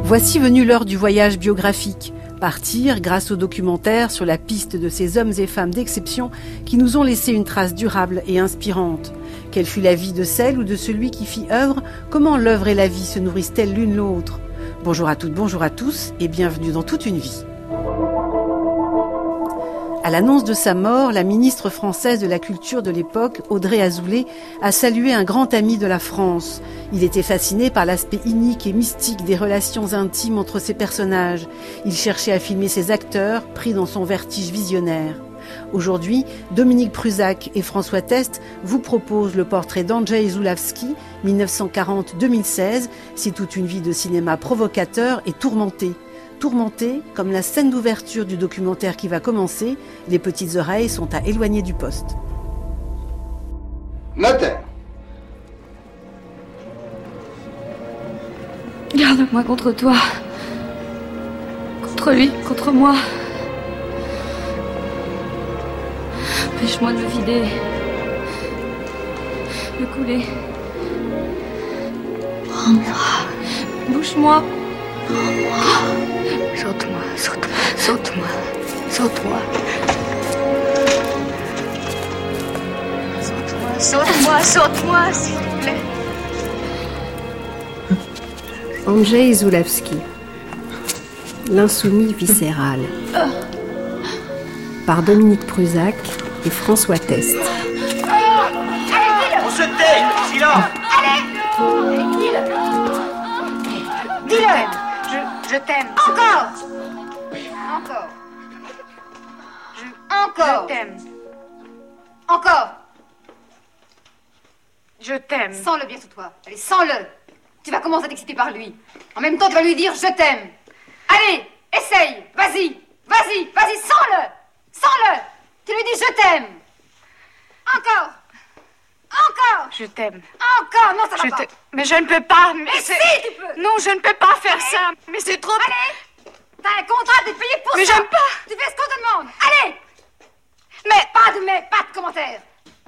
Voici venue l'heure du voyage biographique. Partir, grâce au documentaire, sur la piste de ces hommes et femmes d'exception qui nous ont laissé une trace durable et inspirante. Quelle fut la vie de celle ou de celui qui fit œuvre? Comment l'œuvre et la vie se nourrissent-elles l'une l'autre? Bonjour à toutes, bonjour à tous et bienvenue dans Toute une vie. À l'annonce de sa mort, la ministre française de la Culture de l'époque, Audrey Azoulay, a salué un grand ami de la France. Il était fasciné par l'aspect inique et mystique des relations intimes entre ses personnages. Il cherchait à filmer ses acteurs, pris dans son vertige visionnaire. Aujourd'hui, Dominique Prusac et François Test vous proposent le portrait d'Andrzej Żuławski, 1940-2016. C'est toute une vie de cinéma provocateur et tourmenté. Tourmenté, comme la scène d'ouverture du documentaire qui va commencer, les petites oreilles sont à éloigner du poste. Notaire. Garde-moi contre toi. Contre lui, contre moi. Empêche-moi de me vider. De couler. Prends-moi. Bouche-moi. Prends-moi. Saute-moi, saute-moi, saute-moi, saute-moi. Saute-moi, saute-moi, saute-moi, s'il te plaît. Andrzej Żuławski, l'insoumis viscéral, par Dominique Prusac et François Test. On se tait. Silence. Allez, dis-le. Je t'aime. Encore. Encore. Encore. Je t'aime. Encore. Je t'aime. Sens-le bien sous toi. Allez, sens-le. Tu vas commencer à t'exciter par lui. En même temps, tu vas lui dire « je t'aime ». Allez, essaye. Vas-y, sens-le. Sens-le. Tu lui dis « je t'aime ». Encore. Encore. Je t'aime. Encore. Non, ça va pas. Mais je ne peux pas. Mais si, tu peux. Non, je ne peux pas faire ça. Mais c'est trop... Allez. T'as un contrat, t'es payé pour mais ça. Mais j'aime pas. Tu fais ce qu'on te demande. Allez. Mais, pas de commentaires.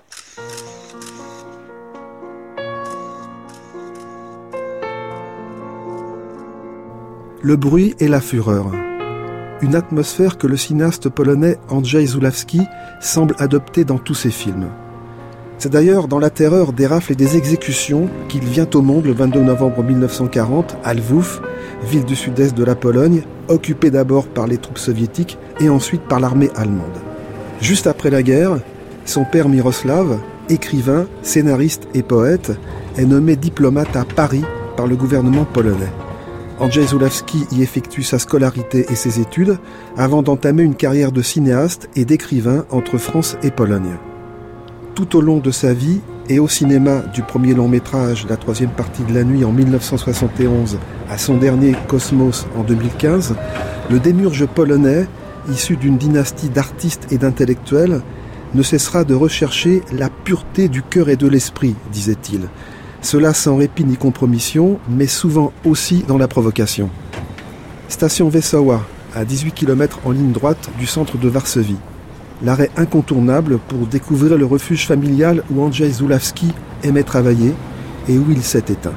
Le bruit et la fureur. Une atmosphère que le cinéaste polonais Andrzej Żuławski semble adopter dans tous ses films. C'est d'ailleurs dans la terreur des rafles et des exécutions qu'il vient au monde le 22 novembre 1940 à Lwów, ville du sud-est de la Pologne, occupée d'abord par les troupes soviétiques et ensuite par l'armée allemande. Juste après la guerre, son père Miroslav, écrivain, scénariste et poète, est nommé diplomate à Paris par le gouvernement polonais. Andrzej Żuławski y effectue sa scolarité et ses études avant d'entamer une carrière de cinéaste et d'écrivain entre France et Pologne. Tout au long de sa vie et au cinéma du premier long métrage La troisième partie de la nuit en 1971 à son dernier Cosmos en 2015, le démiurge polonais, issu d'une dynastie d'artistes et d'intellectuels, ne cessera de rechercher la pureté du cœur et de l'esprit, disait-il. Cela sans répit ni compromission, mais souvent aussi dans la provocation. Station Wesoła, à 18 km en ligne droite du centre de Varsovie. L'arrêt incontournable pour découvrir le refuge familial où Andrzej Żuławski aimait travailler et où il s'est éteint.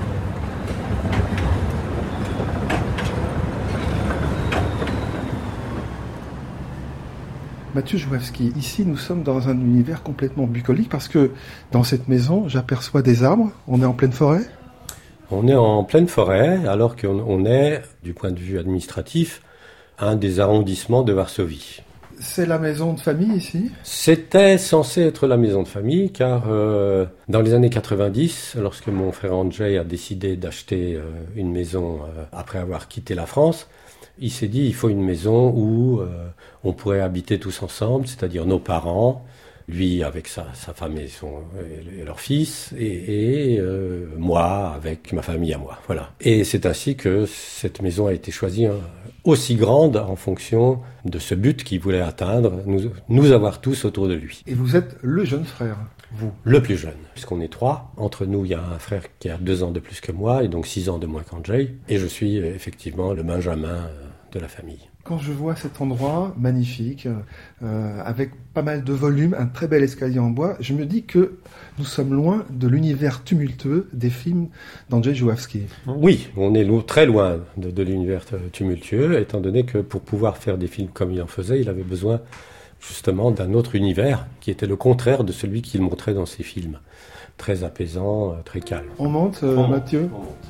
Mathieu Żuławski, ici nous sommes dans un univers complètement bucolique parce que dans cette maison, j'aperçois des arbres. On est en pleine forêt ? On est en pleine forêt alors qu'on est, du point de vue administratif, un des arrondissements de Varsovie. C'est la maison de famille ici ? C'était censé être la maison de famille car dans les années 90, lorsque mon frère Andrzej a décidé d'acheter une maison après avoir quitté la France, il s'est dit il faut une maison où on pourrait habiter tous ensemble, c'est-à-dire nos parents, lui avec sa femme et leur fils, et moi avec ma famille à moi. Voilà. Et c'est ainsi que cette maison a été choisie aussi grande en fonction de ce but qu'il voulait atteindre, nous avoir tous autour de lui. Et vous êtes le jeune frère, vous ? Le plus jeune, puisqu'on est 3. Entre nous, il y a un frère qui a 2 ans de plus que moi, et donc 6 ans de moins qu'Andrzej. Et je suis effectivement le Benjamin de la famille. Quand je vois cet endroit magnifique, avec pas mal de volumes, un très bel escalier en bois, je me dis que nous sommes loin de l'univers tumultueux des films d'Andrzej Żuławski. Oui, on est très loin de l'univers tumultueux, étant donné que pour pouvoir faire des films comme il en faisait, il avait besoin justement d'un autre univers qui était le contraire de celui qu'il montrait dans ses films. Très apaisant, très calme. On monte, Mathieu ? On monte.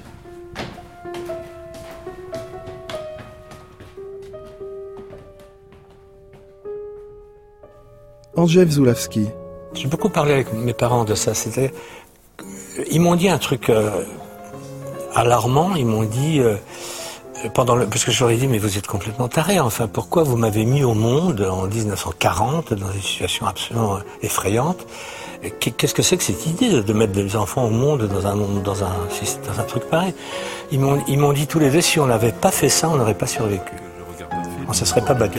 Andrzej Żuławski. J'ai beaucoup parlé avec mes parents de ça. Ils m'ont dit un truc alarmant. Ils m'ont dit parce que je leur ai dit mais vous êtes complètement tarés. Enfin pourquoi vous m'avez mis au monde en 1940 dans une situation absolument effrayante. Qu'est-ce que c'est que cette idée de mettre des enfants au monde dans un truc pareil. Ils m'ont dit tous les deux si on n'avait pas fait ça on n'aurait pas survécu. On ne se serait pas battu.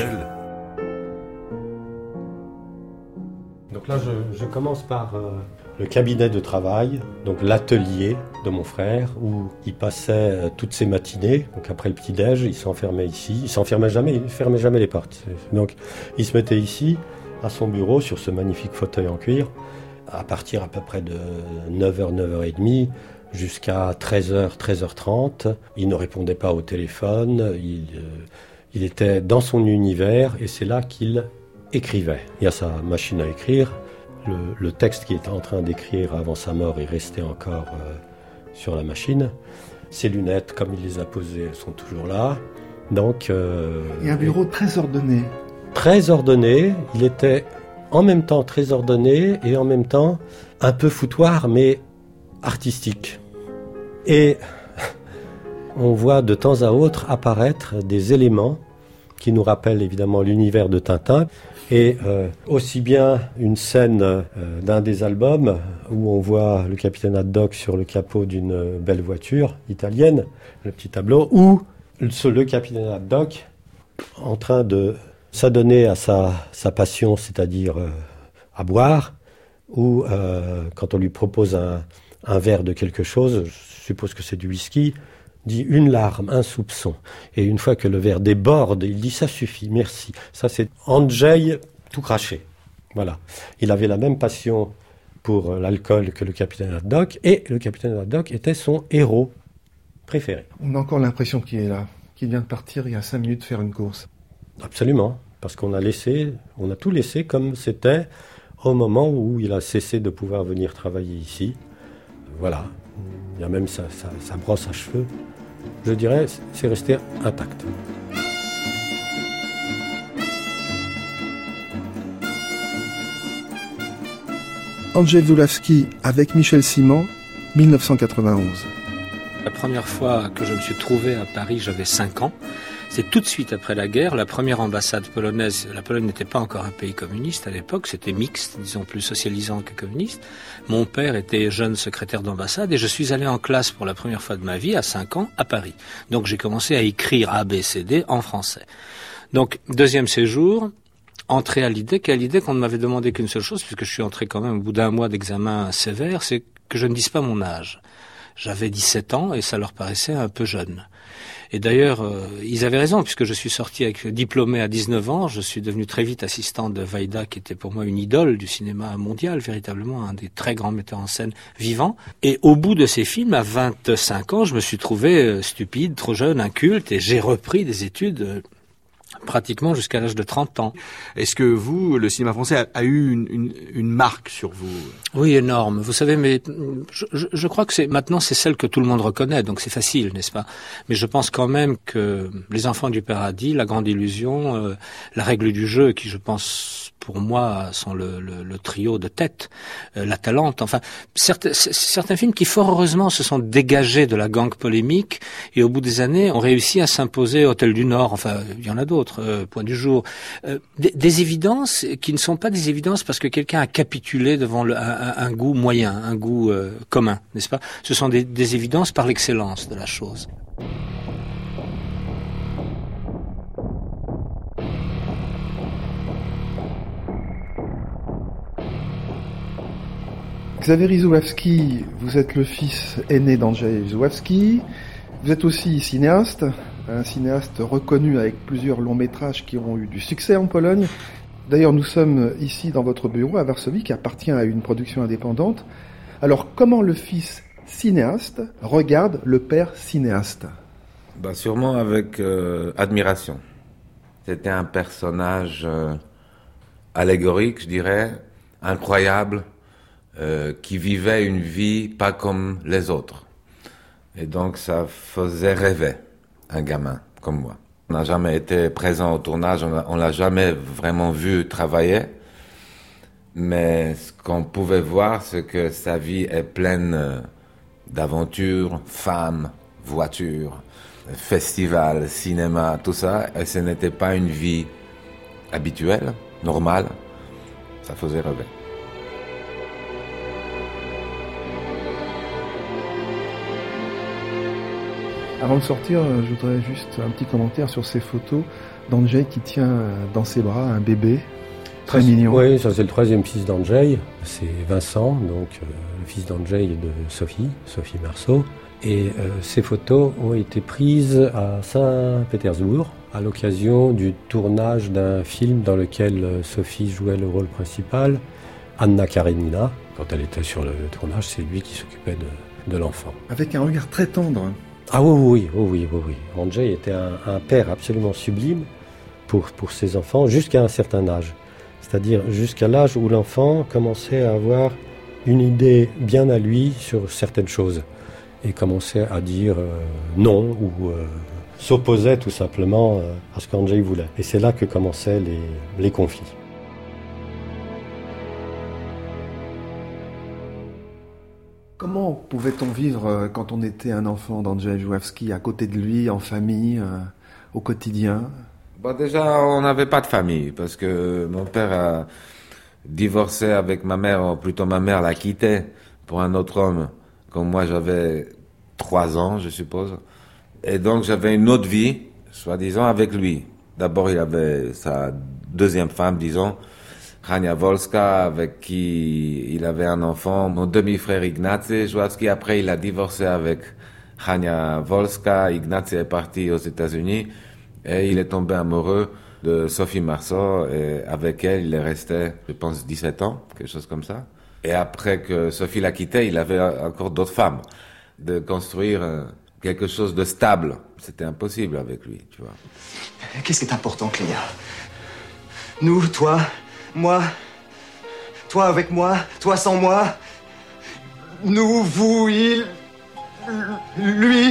Donc là, je commence par le cabinet de travail, donc l'atelier de mon frère, où il passait toutes ses matinées. Donc après le petit-déj, il s'enfermait ici. Il s'enfermait jamais, il ne fermait jamais les portes. Donc il se mettait ici, à son bureau, sur ce magnifique fauteuil en cuir, à partir à peu près de 9h, 9h30, jusqu'à 13h, 13h30. Il ne répondait pas au téléphone, il était dans son univers, et c'est là qu'il écrivait. Il y a sa machine à écrire. Le texte qu'il était en train d'écrire avant sa mort est resté encore sur la machine. Ses lunettes, comme il les a posées, elles sont toujours là. Donc, et un bureau très ordonné. Très ordonné. Il était en même temps très ordonné et en même temps un peu foutoir, mais artistique. Et on voit de temps à autre apparaître des éléments qui nous rappellent évidemment l'univers de Tintin. Et aussi bien une scène d'un des albums où on voit le capitaine Haddock sur le capot d'une belle voiture italienne, le petit tableau, ou le capitaine Haddock en train de s'adonner à sa passion, c'est-à-dire à boire, ou quand on lui propose un verre de quelque chose, je suppose que c'est du whisky, dit une larme, un soupçon. Et une fois que le verre déborde, il dit ça suffit, merci. Ça c'est Andrzej tout craché. Voilà. Il avait la même passion pour l'alcool que le capitaine Haddock, et le capitaine Haddock était son héros préféré. On a encore l'impression qu'il est là, qu'il vient de partir il y a 5 minutes faire une course. Absolument, parce qu'on a tout laissé comme c'était au moment où il a cessé de pouvoir venir travailler ici. Voilà. Il y a même sa brosse à cheveux. Je dirais, c'est resté intact. Andrzej Żuławski avec Michel Simon, 1991. La première fois que je me suis trouvé à Paris, j'avais 5 ans. C'est tout de suite après la guerre, la première ambassade polonaise. La Pologne n'était pas encore un pays communiste à l'époque, c'était mixte, disons plus socialisant que communiste. Mon père était jeune secrétaire d'ambassade et je suis allé en classe pour la première fois de ma vie à 5 ans à Paris. Donc j'ai commencé à écrire ABCD en français. Donc deuxième séjour, entré à l'idée qu'on ne m'avait demandé qu'une seule chose, puisque je suis entré quand même au bout d'un mois d'examen sévère, c'est que je ne dise pas mon âge. J'avais 17 ans et ça leur paraissait un peu jeune. Et d'ailleurs, ils avaient raison, puisque je suis sorti diplômé à 19 ans, je suis devenu très vite assistant de Wajda, qui était pour moi une idole du cinéma mondial, véritablement un des très grands metteurs en scène vivants. Et au bout de ces films, à 25 ans, je me suis trouvé stupide, trop jeune, inculte, et j'ai repris des études pratiquement jusqu'à l'âge de 30 ans. Est-ce que vous, le cinéma français a eu une marque sur vous? Oui, énorme. Vous savez, mais je crois que maintenant c'est celle que tout le monde reconnaît, donc c'est facile, n'est-ce pas? Mais je pense quand même que Les Enfants du Paradis, La Grande Illusion, La Règle du Jeu, qui je pense pour moi sont le trio de tête, La Talente, enfin certains films qui fort heureusement se sont dégagés de la gangue polémique et au bout des années ont réussi à s'imposer. Hôtel du Nord, enfin il y en a d'autres, Point du Jour, des évidences qui ne sont pas des évidences parce que quelqu'un a capitulé devant un goût moyen, un goût commun, n'est-ce pas? Ce sont des évidences par l'excellence de la chose. Xavier Żuławski, vous êtes le fils aîné d'Andrzej Żuławski. Vous êtes aussi cinéaste. un cinéaste reconnu avec plusieurs longs métrages qui ont eu du succès en Pologne. D'ailleurs, nous sommes ici dans votre bureau à Varsovie, qui appartient à une production indépendante. Alors, comment le fils cinéaste regarde le père cinéaste ? Sûrement avec admiration. C'était un personnage allégorique, je dirais, incroyable, qui vivait une vie pas comme les autres. Et donc ça faisait rêver un gamin comme moi. On n'a jamais été présent au tournage, on l'a jamais vraiment vu travailler. Mais ce qu'on pouvait voir, c'est que sa vie est pleine d'aventures, femmes, voitures, festivals, cinéma, tout ça. Et ce n'était pas une vie habituelle, normale. Ça faisait rêver. Avant de sortir, je voudrais juste un petit commentaire sur ces photos d'Andrzej qui tient dans ses bras un bébé très mignon. Oui, ça c'est le troisième fils d'Andrzej, c'est Vincent, donc le fils d'Andrzej et de Sophie Marceau. Et ces photos ont été prises à Saint-Pétersbourg à l'occasion du tournage d'un film dans lequel Sophie jouait le rôle principal, Anna Karenina. Quand elle était sur le tournage, c'est lui qui s'occupait de l'enfant. Avec un regard très tendre. Ah oui. Andrzej était un père absolument sublime pour ses enfants jusqu'à un certain âge. C'est-à-dire jusqu'à l'âge où l'enfant commençait à avoir une idée bien à lui sur certaines choses et commençait à dire non ou s'opposait tout simplement à ce qu'Andrzej voulait. Et c'est là que commençaient les conflits. Comment pouvait-on vivre quand on était un enfant d'Andrzej Żuławski, à côté de lui, en famille, au quotidien ? Déjà, on n'avait pas de famille, parce que mon père a divorcé avec ma mère, ou plutôt ma mère l'a quitté pour un autre homme. Quand moi j'avais 3 ans, je suppose. Et donc j'avais une autre vie, soi-disant, avec lui. D'abord, il avait sa deuxième femme, disons, Hania Wolska, avec qui il avait un enfant, mon demi-frère Ignacy Żuławski. Après, il a divorcé avec Hania Wolska. Ignacy est parti aux États-Unis et il est tombé amoureux de Sophie Marceau. Et avec elle, il est resté, je pense, 17 ans, quelque chose comme ça. Et après que Sophie l'a quitté, il avait encore d'autres femmes. De construire quelque chose de stable, c'était impossible avec lui, tu vois. Qu'est-ce qui est important, Cléa ? Nous, toi, moi, toi avec moi, toi sans moi, nous, vous, il, lui.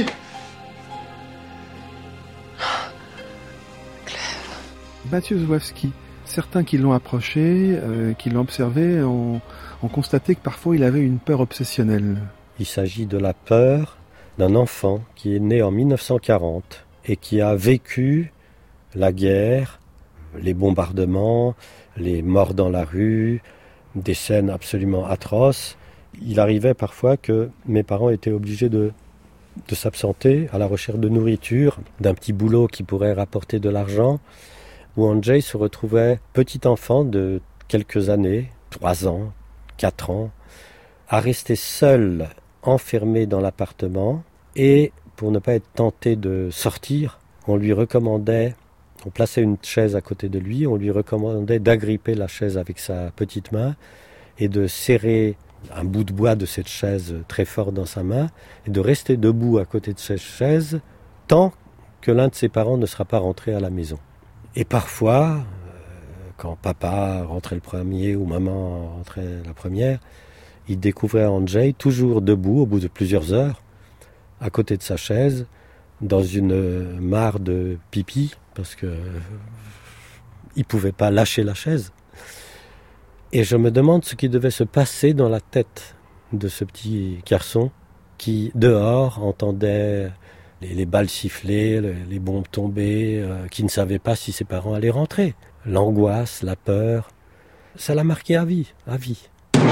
Mathieu Żuławski, certains qui l'ont approché, qui l'ont observé, ont constaté que parfois il avait une peur obsessionnelle. Il s'agit de la peur d'un enfant qui est né en 1940 et qui a vécu la guerre, les bombardements, les morts dans la rue, des scènes absolument atroces. Il arrivait parfois que mes parents étaient obligés de s'absenter à la recherche de nourriture, d'un petit boulot qui pourrait rapporter de l'argent, où Andrzej se retrouvait petit enfant de quelques années, 3 ans, 4 ans, à rester seul, enfermé dans l'appartement, et pour ne pas être tenté de sortir, on plaçait une chaise à côté de lui, on lui recommandait d'agripper la chaise avec sa petite main et de serrer un bout de bois de cette chaise très fort dans sa main et de rester debout à côté de cette chaise tant que l'un de ses parents ne sera pas rentré à la maison. Et parfois, quand papa rentrait le premier ou maman rentrait la première, il découvrait Andrzej toujours debout au bout de plusieurs heures, à côté de sa chaise, dans une mare de pipi, parce que il pouvait pas lâcher la chaise. Et je me demande ce qui devait se passer dans la tête de ce petit garçon qui, dehors, entendait les balles siffler, les bombes tomber, qui ne savait pas si ses parents allaient rentrer. L'angoisse, la peur, ça l'a marqué à vie, à vie.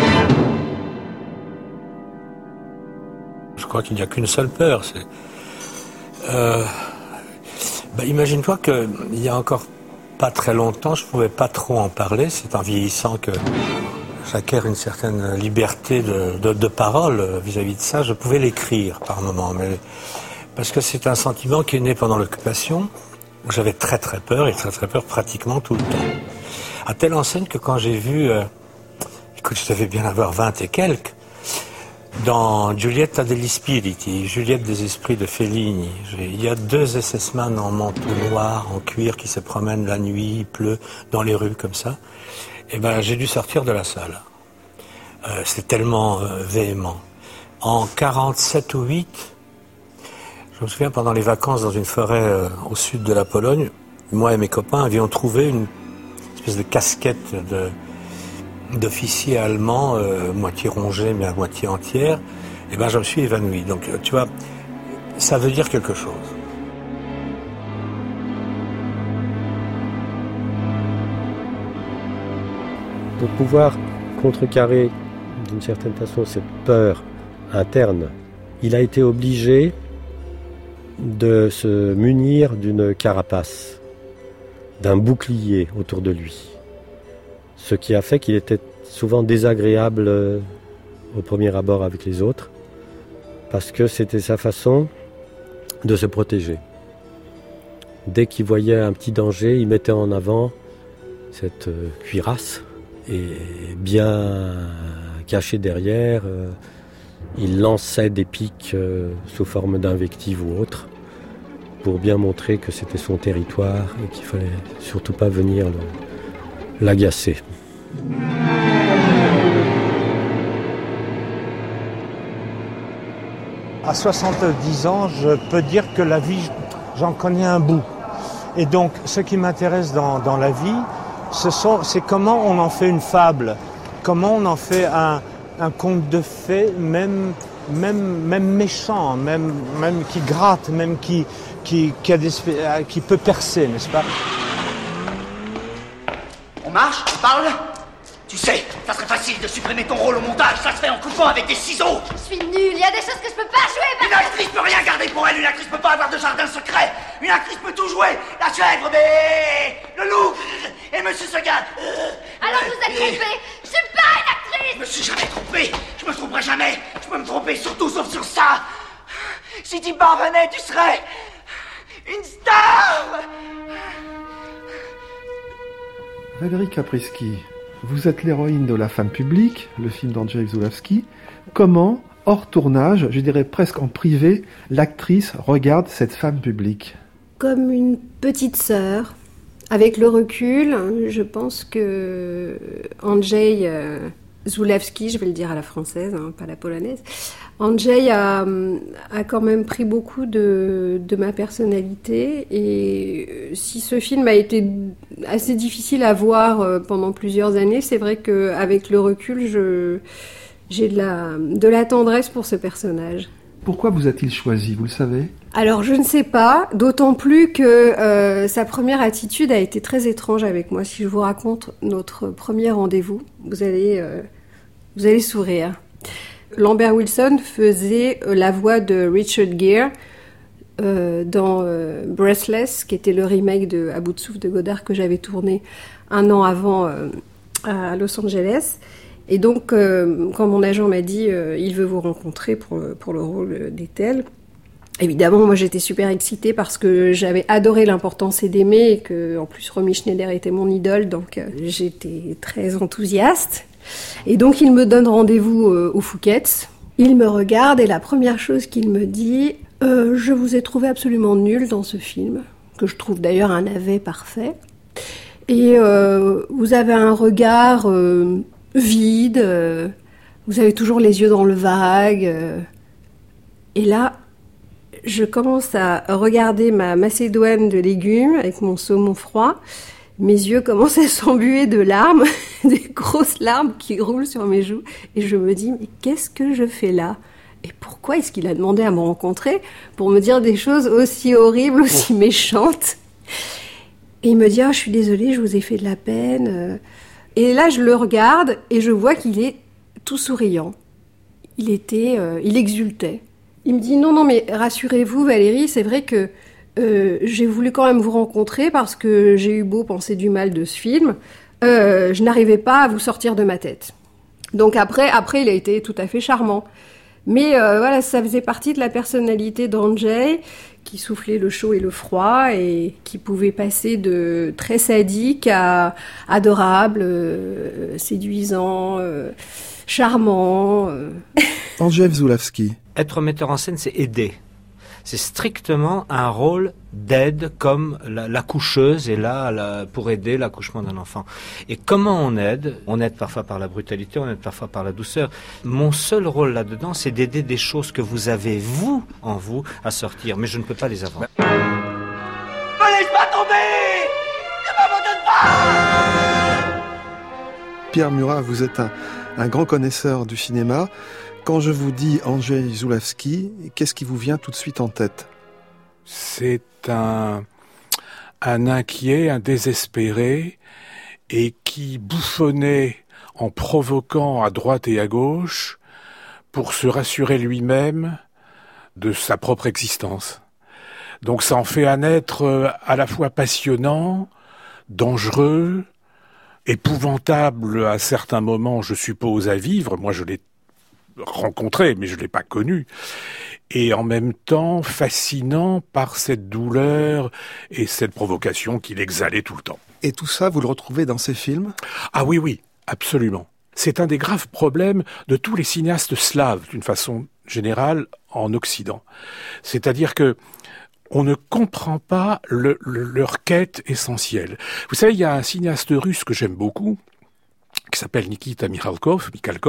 Je crois qu'il n'y a qu'une seule peur, c'est... imagine-toi qu'il y a encore pas très longtemps, je ne pouvais pas trop en parler. C'est en vieillissant que j'acquiers une certaine liberté de parole vis-à-vis de ça. Je pouvais l'écrire par moments, Parce que c'est un sentiment qui est né pendant l'occupation, où j'avais très très peur, et très très peur pratiquement tout le temps. À telle enseigne que quand j'ai vu, écoute, je devais bien avoir 20 et quelques, dans Giulietta degli Spiriti, Juliette des Esprits de Fellini, il y a 2 SS-man en manteau noir, en cuir, qui se promènent la nuit, il pleut, dans les rues comme ça. Et ben, j'ai dû sortir de la salle. C'est tellement véhément. En 47 ou 8, je me souviens, pendant les vacances dans une forêt au sud de la Pologne, moi et mes copains avions trouvé une espèce de casquette d'officier allemand, moitié rongée mais à moitié entière. Et ben, je me suis évanoui. Donc, tu vois, ça veut dire quelque chose. Pour pouvoir contrecarrer d'une certaine façon cette peur interne, il a été obligé de se munir d'une carapace, d'un bouclier autour de lui. Ce qui a fait qu'il était souvent désagréable au premier abord avec les autres, parce que c'était sa façon de se protéger. Dès qu'il voyait un petit danger, il mettait en avant cette cuirasse, et bien caché derrière, il lançait des pics sous forme d'invectives ou autres, pour bien montrer que c'était son territoire et qu'il fallait surtout pas venir l'agacer. À 70 ans, je peux dire que la vie, j'en connais un bout. Et donc, ce qui m'intéresse dans la vie, c'est comment on en fait une fable, comment on en fait un conte de fées, même méchant, même qui gratte, même qui peut percer, n'est-ce pas? On marche? On parle? Tu sais, ça serait facile de supprimer ton rôle au montage, ça se fait en coupant avec des ciseaux. Je suis nulle, il y a des choses que je peux pas jouer. Une actrice peut rien garder pour elle, une actrice peut pas avoir de jardin secret. Une actrice peut tout jouer, la chèvre, le loup, et Monsieur Seguin. Alors vous êtes trompé, je suis pas une actrice. Je me suis jamais trompé, je me tromperai jamais. Je peux me tromper surtout sauf sur ça. Si tu parvenais, tu serais une star. Valérie Caprisky, vous êtes l'héroïne de La femme publique, le film d'Andrzej Zulawski. Comment, hors tournage, je dirais presque en privé, l'actrice regarde cette femme publique? Comme une petite sœur. Avec le recul, je pense que Andrzej Zulawski, je vais le dire à la française, hein, pas la polonaise, Andrzej a quand même pris beaucoup de ma personnalité, et si ce film a été assez difficile à voir pendant plusieurs années, c'est vrai qu'avec le recul, j'ai de la tendresse pour ce personnage. Pourquoi vous a-t-il choisi, vous le savez? Alors je ne sais pas, d'autant plus que sa première attitude a été très étrange avec moi. Si je vous raconte notre premier rendez-vous, vous allez sourire. Lambert Wilson faisait la voix de Richard Gere dans Breathless, qui était le remake de À bout de souffle de Godard que j'avais tourné un an avant à Los Angeles. Et donc, quand mon agent m'a dit il veut vous rencontrer pour le rôle d'Ethel, évidemment, moi j'étais super excitée parce que j'avais adoré L'important c'est d'aimer, et que en plus Romy Schneider était mon idole, donc j'étais très enthousiaste. Et donc il me donne rendez-vous au Fouquet's. Il me regarde et la première chose qu'il me dit je vous ai trouvé absolument nulle dans ce film, que je trouve d'ailleurs un navet parfait. Et vous avez un regard vide, vous avez toujours les yeux dans le vague. Et là, je commence à regarder ma macédoine de légumes avec mon saumon froid. Mes yeux commencent à s'embuer de larmes, des grosses larmes qui roulent sur mes joues. Et je me dis, mais qu'est-ce que je fais là? Et pourquoi est-ce qu'il a demandé à me rencontrer pour me dire des choses aussi horribles, aussi méchantes? Et il me dit, je suis désolée, je vous ai fait de la peine. Et là, je le regarde et je vois qu'il est tout souriant. Il exultait. Il me dit, non, mais rassurez-vous Valérie, c'est vrai que j'ai voulu quand même vous rencontrer parce que j'ai eu beau penser du mal de ce film, je n'arrivais pas à vous sortir de ma tête. Donc après, il a été tout à fait charmant. Mais voilà, ça faisait partie de la personnalité d'Andrzej, qui soufflait le chaud et le froid et qui pouvait passer de très sadique à adorable, séduisant, charmant. Andrzej Wrzulawski. Être metteur en scène, c'est aider. C'est strictement un rôle d'aide, comme l'accoucheuse est là pour aider l'accouchement d'un enfant. Et comment on aide ? On aide parfois par la brutalité, on aide parfois par la douceur. Mon seul rôle là-dedans, c'est d'aider des choses que vous avez, vous, en vous, à sortir. Mais je ne peux pas les avoir. Me laisse pas tomber! Ne m'abandonne pas! Pierre Murat, vous êtes un grand connaisseur du cinéma. Quand je vous dis Andrzej Wrzulawski, qu'est-ce qui vous vient tout de suite en tête ? C'est un inquiet, un désespéré, et qui bouffonnait en provoquant à droite et à gauche pour se rassurer lui-même de sa propre existence. Donc ça en fait un être à la fois passionnant, dangereux, épouvantable à certains moments, je suppose, à vivre. Moi, je l'ai rencontré, mais je l'ai pas connu. Et en même temps, fascinant par cette douleur et cette provocation qu'il exhalait tout le temps. Et tout ça, vous le retrouvez dans ces films ? Ah oui, absolument. C'est un des graves problèmes de tous les cinéastes slaves, d'une façon générale, en Occident. C'est-à-dire que on ne comprend pas leur quête essentielle. Vous savez, il y a un cinéaste russe que j'aime beaucoup, qui s'appelle Nikita Mikhalkov,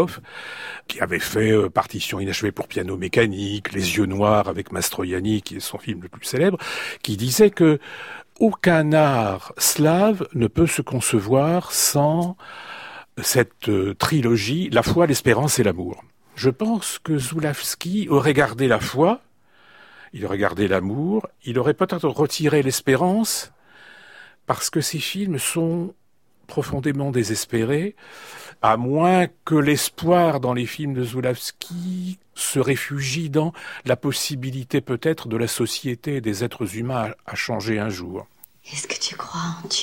qui avait fait Partition inachevée pour piano mécanique, Les yeux noirs avec Mastroianni, qui est son film le plus célèbre, qui disait que aucun art slave ne peut se concevoir sans cette trilogie, la foi, l'espérance et l'amour. Je pense que Wrzulawski aurait gardé la foi, il aurait gardé l'amour, il aurait peut-être retiré l'espérance, parce que ces films sont profondément désespérés, à moins que l'espoir dans les films de Wrzulawski se réfugie dans la possibilité peut-être de la société et des êtres humains à changer un jour. Est-ce que tu crois en Dieu ?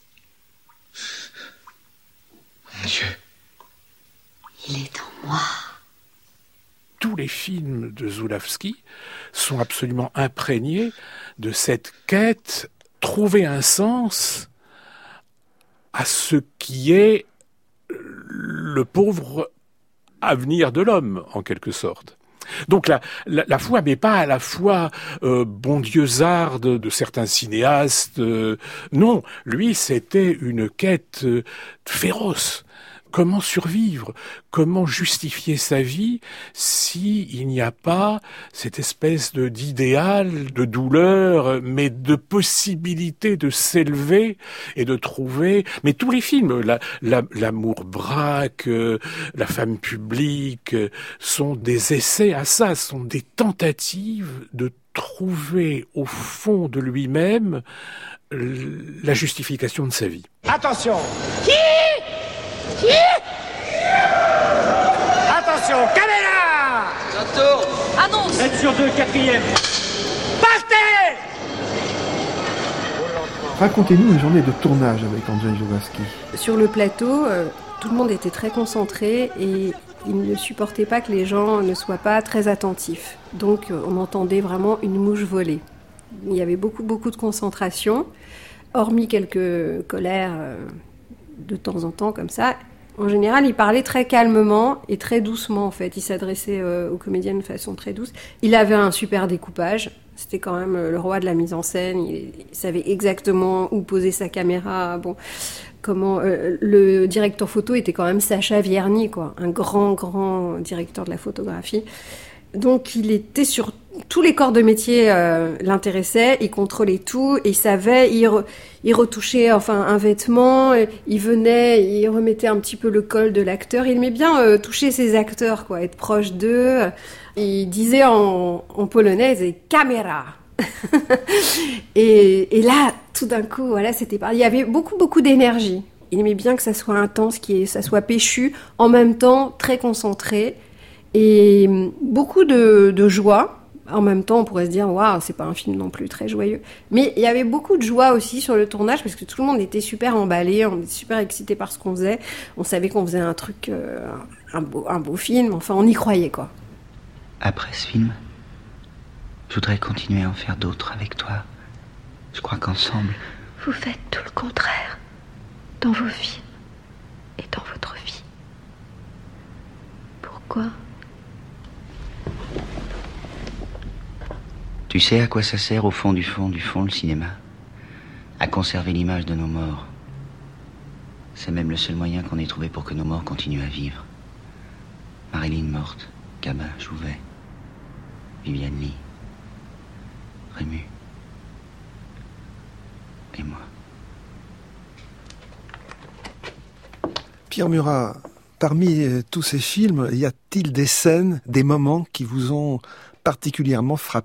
Dieu. Il est en moi. Tous les films de Wrzulawski sont absolument imprégnés de cette quête, trouver un sens à ce qui est le pauvre avenir de l'homme, en quelque sorte. Donc la foi, mais pas à la foi bondieusearde de certains cinéastes. Non, lui, c'était une quête féroce. Comment survivre ? Comment justifier sa vie si il n'y a pas cette espèce d'idéal, de douleur, mais de possibilité de s'élever et de trouver... Mais tous les films, l'amour braque, la femme publique, sont des essais à ça, sont des tentatives de trouver au fond de lui-même la justification de sa vie. Attention! Attention, caméra! Bientôt! Annonce! 7 sur 2, 4e. Partez! Racontez-nous une journée de tournage avec Andrzej Wrzulawski. Sur le plateau, tout le monde était très concentré et il ne supportait pas que les gens ne soient pas très attentifs. Donc on entendait vraiment une mouche voler. Il y avait beaucoup de concentration, hormis quelques colères de temps en temps comme ça. En général, il parlait très calmement et très doucement, en fait. Il s'adressait aux comédiennes de façon très douce. Il avait un super découpage. C'était quand même le roi de la mise en scène. Il savait exactement où poser sa caméra. Bon, le directeur photo était quand même Sacha Vierny, quoi. Un grand directeur de la photographie. Donc, il était sur tous les corps de métier l'intéressaient, il contrôlait tout, et il savait, il retouchait un vêtement, il venait, il remettait un petit peu le col de l'acteur. Il aimait bien toucher ses acteurs, quoi, être proche d'eux. Il disait en polonais « caméra ». Et là, tout d'un coup, voilà, c'était pareil. Il y avait beaucoup d'énergie. Il aimait bien que ça soit intense, que ça soit péchu, en même temps très concentré. Et beaucoup de joie. En même temps, on pourrait se dire, waouh, c'est pas un film non plus très joyeux. Mais il y avait beaucoup de joie aussi sur le tournage, parce que tout le monde était super emballé, on était super excité par ce qu'on faisait. On savait qu'on faisait un truc, un beau film, enfin, on y croyait, quoi. après ce film, je voudrais continuer à en faire d'autres avec toi. Je crois qu'ensemble... Vous faites tout le contraire dans vos films et dans votre vie. Pourquoi ? Tu sais à quoi ça sert au fond du fond le cinéma ? À conserver l'image de nos morts. C'est même le seul moyen qu'on ait trouvé pour que nos morts continuent à vivre. Marilyn morte, Gabin, Jouvet, Viviane Lee, Rému et moi. Pierre Murat, parmi tous ces films, y a-t-il des scènes, des moments qui vous ont particulièrement frappé ?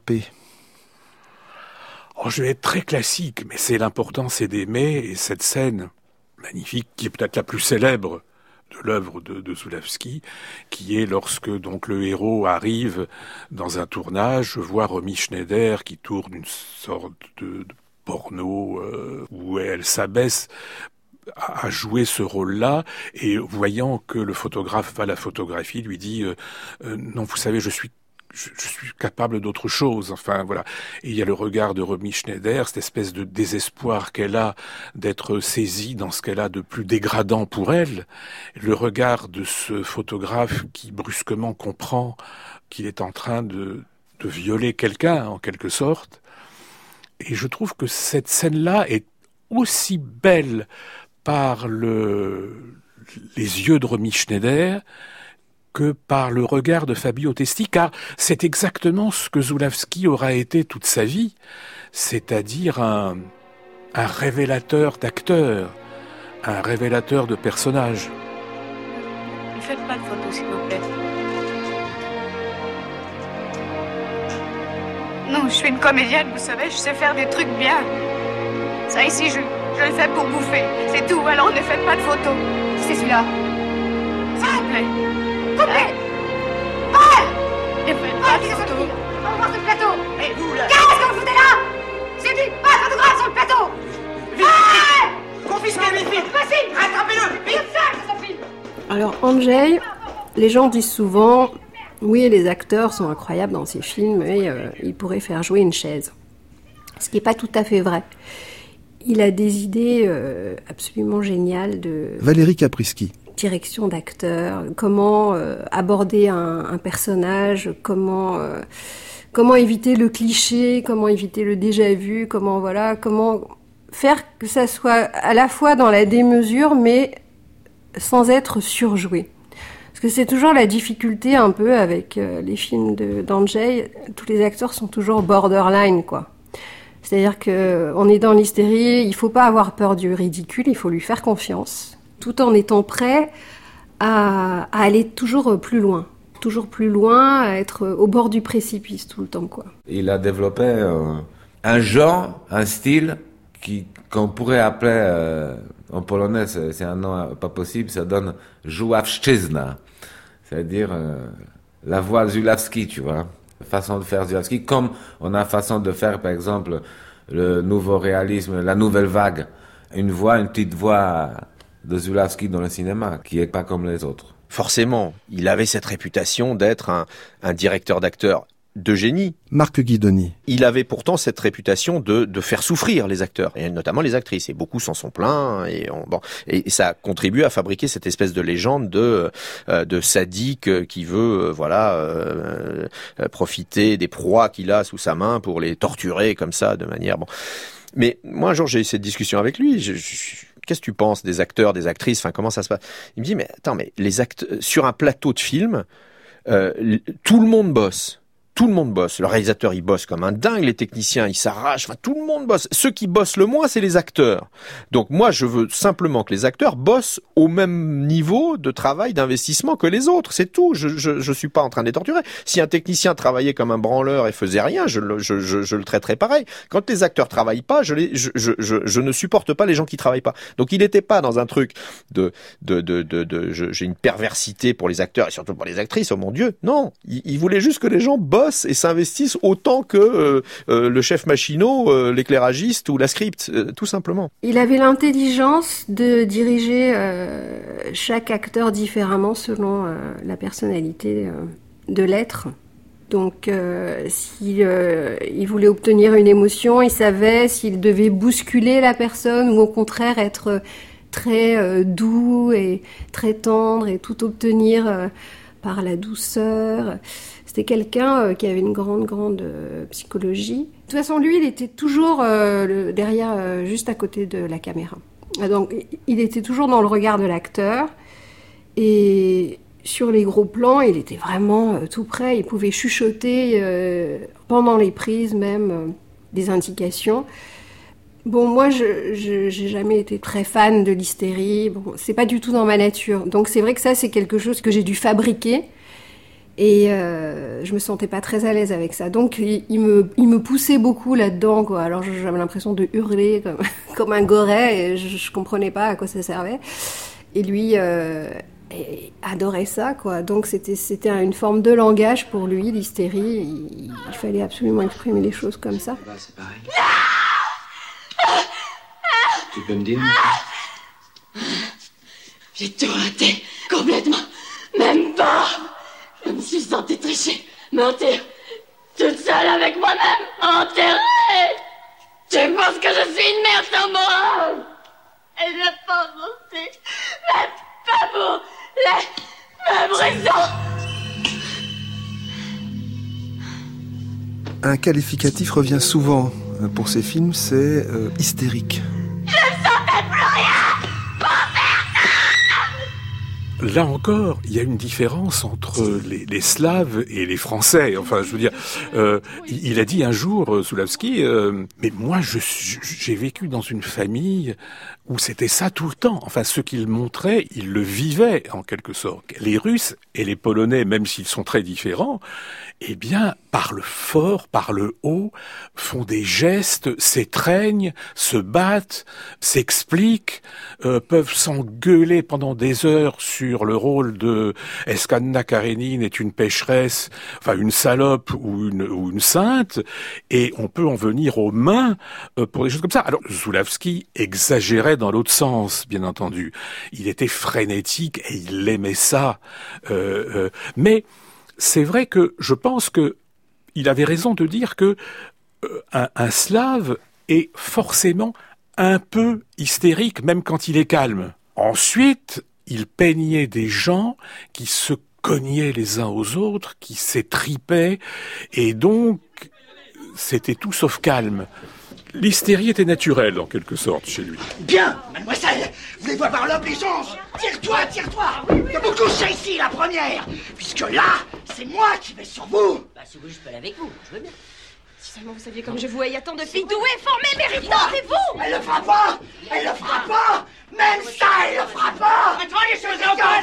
Je vais être très classique, mais c'est l'important, c'est d'aimer, et cette scène magnifique, qui est peut-être la plus célèbre de l'œuvre de Zulawski, qui est lorsque donc le héros arrive dans un tournage, voit Romy Schneider qui tourne une sorte de porno où elle s'abaisse à jouer ce rôle-là, et voyant que le photographe va la photographier, lui dit non, vous savez, je suis capable d'autre chose, enfin voilà. Et il y a le regard de Romy Schneider, cette espèce de désespoir qu'elle a d'être saisie dans ce qu'elle a de plus dégradant pour elle, le regard de ce photographe qui brusquement comprend qu'il est en train de violer quelqu'un, en quelque sorte. Et je trouve que cette scène-là est aussi belle par les yeux de Romy Schneider que par le regard de Fabio Testi, car c'est exactement ce que Zulawski aura été toute sa vie, c'est-à-dire un révélateur d'acteurs, un révélateur de personnages. Ne faites pas de photos, s'il vous plaît. Non, je suis une comédienne, vous savez, je sais faire des trucs bien. Ça ici, je le fais pour bouffer, c'est tout, alors ne faites pas de photos. C'est celui-là. S'il vous plaît. Coupez! Paul! Ne faites pas de photos. On va voir sur le plateau. Et vous, là? Qu'est-ce que vous foutez là? J'ai dit pas de photographe sur le plateau. Vite! Confisquez-lui, vite! Facile! Rattrapez-le! Vite! C'est son film. Alors, Andrzej, les gens disent souvent, oui, les acteurs sont incroyables dans ces films, mais ils pourraient faire jouer une chaise. Ce qui n'est pas tout à fait vrai. Il a des idées absolument géniales de... Valérie Caprisky. Direction d'acteur, comment aborder un personnage, comment éviter le cliché, comment éviter le déjà-vu, comment faire que ça soit à la fois dans la démesure, mais sans être surjoué. Parce que c'est toujours la difficulté un peu avec les films d'Andrzej, tous les acteurs sont toujours borderline, quoi. C'est-à-dire que on est dans l'hystérie, il faut pas avoir peur du ridicule, il faut lui faire confiance, tout en étant prêt à aller toujours plus loin, à être au bord du précipice tout le temps, quoi. Il a développé un genre, un style qu'on pourrait appeler en polonais, c'est un nom pas possible, ça donne Żuławszczyzna, c'est-à-dire la voix Zulawski, tu vois, façon de faire Zulawski, comme on a façon de faire par exemple le nouveau réalisme, la nouvelle vague, une petite voix de Zulawski dans le cinéma, qui est pas comme les autres. Forcément, il avait cette réputation d'être un directeur d'acteurs de génie. Marc Guidoni. Il avait pourtant cette réputation de faire souffrir les acteurs, et notamment les actrices, et beaucoup s'en sont plaints, et ça a contribué à fabriquer cette espèce de légende de sadique qui veut profiter des proies qu'il a sous sa main pour les torturer comme ça, de manière... Mais moi un jour j'ai eu cette discussion avec lui, qu'est-ce que tu penses des acteurs, des actrices, enfin comment ça se passe? Il me dit mais les acteurs sur un plateau de film, tout le monde bosse. Tout le monde bosse. Le réalisateur, il bosse comme un dingue. Les techniciens, ils s'arrachent. Enfin, tout le monde bosse. Ceux qui bossent le moins, c'est les acteurs. Donc, moi, je veux simplement que les acteurs bossent au même niveau de travail, d'investissement que les autres. C'est tout. Je suis pas en train de les torturer. Si un technicien travaillait comme un branleur et faisait rien, je le traiterais pareil. Quand les acteurs travaillent pas, je ne supporte pas les gens qui travaillent pas. Donc, il n'était pas dans un truc j'ai une perversité pour les acteurs et surtout pour les actrices. Oh mon Dieu. Non. Il voulait juste que les gens bossent et s'investissent autant que le chef machinot, l'éclairagiste ou la script, tout simplement. Il avait l'intelligence de diriger chaque acteur différemment selon la personnalité de l'être. Donc, s'il il voulait obtenir une émotion, il savait s'il devait bousculer la personne ou au contraire être très doux et très tendre et tout obtenir par la douceur. C'était quelqu'un qui avait une grande psychologie. De toute façon, lui, il était toujours derrière, juste à côté de la caméra. Donc, il était toujours dans le regard de l'acteur. Et sur les gros plans, il était vraiment tout près. Il pouvait chuchoter pendant les prises même des indications. Bon, moi, j'ai jamais été très fan de l'hystérie. Bon, c'est pas du tout dans ma nature. Donc, c'est vrai que ça, c'est quelque chose que j'ai dû fabriquer. Et je me sentais pas très à l'aise avec ça. Donc, il me poussait beaucoup là-dedans, quoi. Alors, j'avais l'impression de hurler comme un goret. Et je comprenais pas à quoi ça servait. Et lui adorait ça, quoi. Donc, c'était une forme de langage pour lui, l'hystérie. Il fallait absolument exprimer les choses comme ça. C'est pareil. Tu peux me dire? J'ai tout raté, complètement. Même pas. Je me suis sentie tricher, mentir, toute seule avec moi-même, enterrée. Tu penses que je suis une merde sans morale? Et je pense aussi, mais pas pour les mêmes raisons. Un qualificatif revient souvent pour ces films, c'est hystérique. Je ne sentais plus rien. Là encore, il y a une différence entre les Slaves et les Français. Enfin, je veux dire, il a dit un jour, Zulawski, mais moi, j'ai vécu dans une famille où c'était ça tout le temps. Enfin, ce qu'il montrait, il le vivait, en quelque sorte. Les Russes et les Polonais, même s'ils sont très différents, eh bien, parlent fort, parlent haut, font des gestes, s'étreignent, se battent, s'expliquent, peuvent s'engueuler pendant des heures sur le rôle de est-ce qu'Anna Karénine est une pécheresse, enfin une salope ou une sainte, et on peut en venir aux mains pour des choses comme ça. Alors, Zulawski exagérait dans l'autre sens, bien entendu. Il était frénétique et il aimait ça. Mais c'est vrai que je pense que il avait raison de dire que un Slave est forcément un peu hystérique, même quand il est calme. Ensuite, il peignait des gens qui se cognaient les uns aux autres, qui s'étripaient, et donc c'était tout sauf calme. L'hystérie était naturelle, en quelque sorte, chez lui. Bien, mademoiselle, voulez-vous avoir l'obligeance? Tire-toi. Que vous couchez ici, la première. Puisque là, c'est moi qui vais sur vous. Bah, si vous voulez, je peux aller avec vous, je veux bien. Si seulement vous saviez comme je vous hais, il y a tant de filles douées, formées, méritantes, et vous? Elle le fera pas. Même ça, elle le fera pas. Maintenant, les choses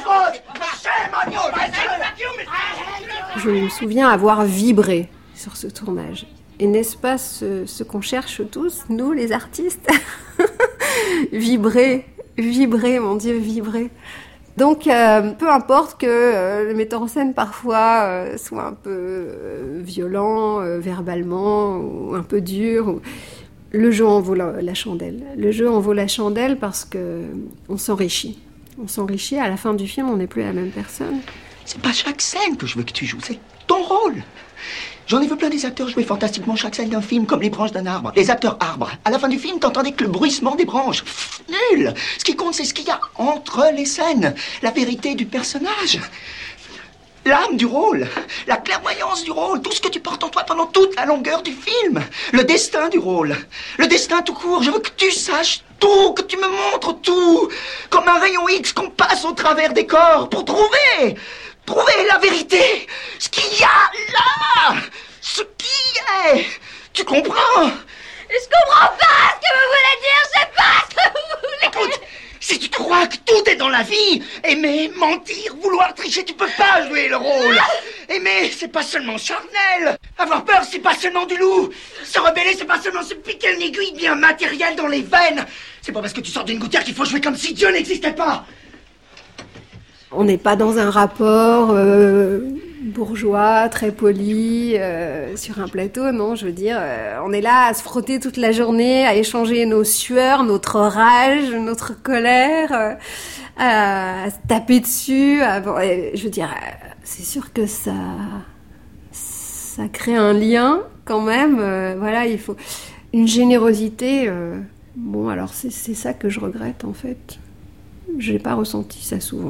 en Je me souviens avoir vibré sur ce tournage. Et n'est-ce pas ce qu'on cherche tous, nous, les artistes? Vibrer, mon Dieu, vibrer. Donc, peu importe que le metteur en scène, parfois, soit un peu violent, verbalement, ou un peu dur, le jeu en vaut la chandelle. Le jeu en vaut la chandelle parce qu'on s'enrichit. On s'enrichit, à la fin du film, on n'est plus la même personne. C'est pas chaque scène que je veux que tu joues, c'est ton rôle. J'en ai vu plein des acteurs jouer fantastiquement chaque scène d'un film, comme les branches d'un arbre. Les acteurs arbres. À la fin du film, t'entendais que le bruissement des branches. Nul. Ce qui compte, c'est ce qu'il y a entre les scènes. La vérité du personnage. L'âme du rôle. La clairvoyance du rôle. Tout ce que tu portes en toi pendant toute la longueur du film. Le destin du rôle. Le destin tout court. Je veux que tu saches tout, que tu me montres tout. Comme un rayon X qu'on passe au travers des corps pour trouver la vérité. Ce qu'il y a là. Ce qui est. Tu comprends? Je comprends pas ce que vous voulez dire, je sais pas ce que vous voulez. Écoute, si tu crois que tout est dans la vie, aimer, mentir, vouloir tricher, tu peux pas jouer le rôle. Aimer, c'est pas seulement charnel. Avoir peur, c'est pas seulement du loup. Se rebeller, c'est pas seulement se piquer une aiguille bien matérielle dans les veines. C'est pas parce que tu sors d'une gouttière qu'il faut jouer comme si Dieu n'existait pas. On n'est pas dans un rapport bourgeois, très poli, sur un plateau, non, je veux dire, on est là à se frotter toute la journée, à échanger nos sueurs, notre rage, notre colère, à se taper dessus, je veux dire, c'est sûr que ça ça crée un lien quand même. Voilà, il faut une générosité. Bon, alors c'est ça que je regrette en fait. Je n'ai pas ressenti ça souvent.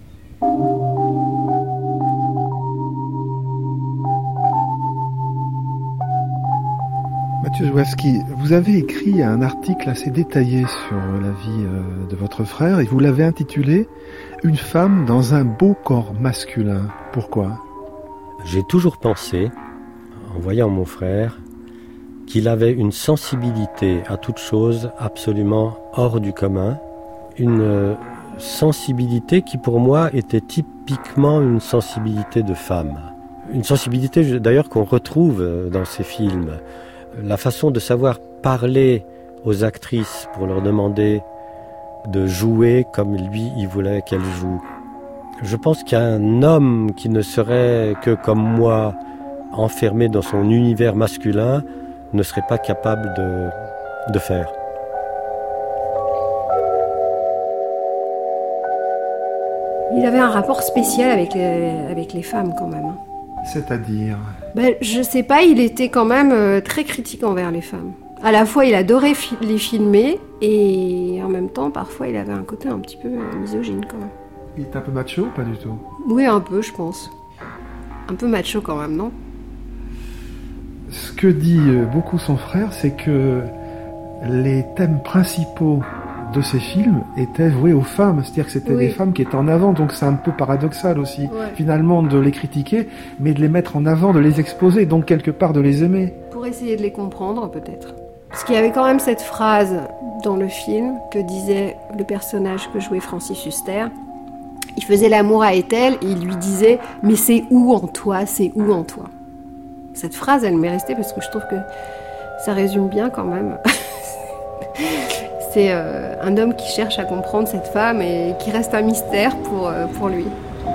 Mathieu Żuławski, vous avez écrit un article assez détaillé sur la vie de votre frère et vous l'avez intitulé « Une femme dans un beau corps masculin ». Pourquoi ? J'ai toujours pensé, en voyant mon frère, qu'il avait une sensibilité à toute chose absolument hors du commun, une sensibilité qui pour moi était typiquement une sensibilité de femme. Une sensibilité d'ailleurs qu'on retrouve dans ces films. La façon de savoir parler aux actrices pour leur demander de jouer comme lui, il voulait qu'elles jouent. Je pense qu'un homme qui ne serait que comme moi, enfermé dans son univers masculin, ne serait pas capable de faire. Il avait un rapport spécial avec les femmes quand même. C'est-à-dire ? Je sais pas, il était quand même très critique envers les femmes. À la fois, il adorait les filmer et en même temps, parfois, il avait un côté un petit peu misogyne quand même. Il est un peu macho ou pas du tout ? Oui, un peu, je pense. Un peu macho quand même, non ? Ce que dit beaucoup son frère, c'est que les thèmes principaux de ces films étaient voués aux femmes, c'est-à-dire que c'était des femmes qui étaient en avant, donc c'est un peu paradoxal aussi, finalement, de les critiquer, mais de les mettre en avant, de les exposer, donc quelque part de les aimer. Pour essayer de les comprendre, peut-être. Parce qu'il y avait quand même cette phrase dans le film que disait le personnage que jouait Francis Huster. Il faisait l'amour à Ethel et il lui disait « Mais c'est où en toi ? C'est où en toi ?» Cette phrase, elle m'est restée parce que je trouve que ça résume bien quand même. C'est un homme qui cherche à comprendre cette femme et qui reste un mystère pour lui.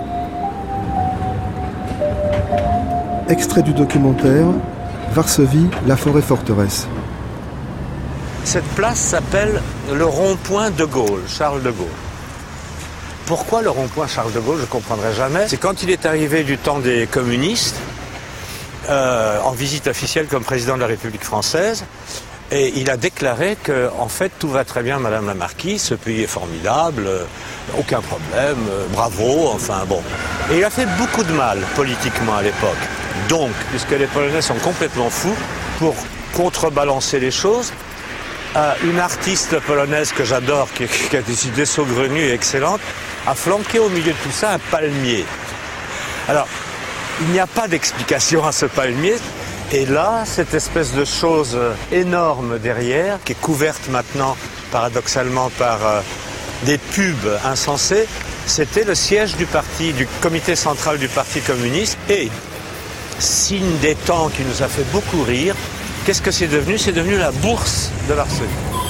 Extrait du documentaire Varsovie, la forêt forteresse. Cette place s'appelle le rond-point de Gaulle, Charles de Gaulle. Pourquoi le rond-point Charles de Gaulle, je ne comprendrai jamais. C'est quand il est arrivé du temps des communistes, en visite officielle comme président de la République française, et il a déclaré que, en fait, tout va très bien, Madame la Marquise, ce pays est formidable, aucun problème, bravo, enfin bon. Et il a fait beaucoup de mal politiquement à l'époque. Donc, puisque les Polonais sont complètement fous, pour contrebalancer les choses, une artiste polonaise que j'adore, qui a des idées saugrenues et excellentes, a flanqué au milieu de tout ça un palmier. Alors, il n'y a pas d'explication à ce palmier. Et là, cette espèce de chose énorme derrière, qui est couverte maintenant, paradoxalement, par des pubs insensés, c'était le siège du parti, du comité central du Parti communiste. Et, signe des temps qui nous a fait beaucoup rire, qu'est-ce que c'est devenu ? C'est devenu la bourse de Varsovie.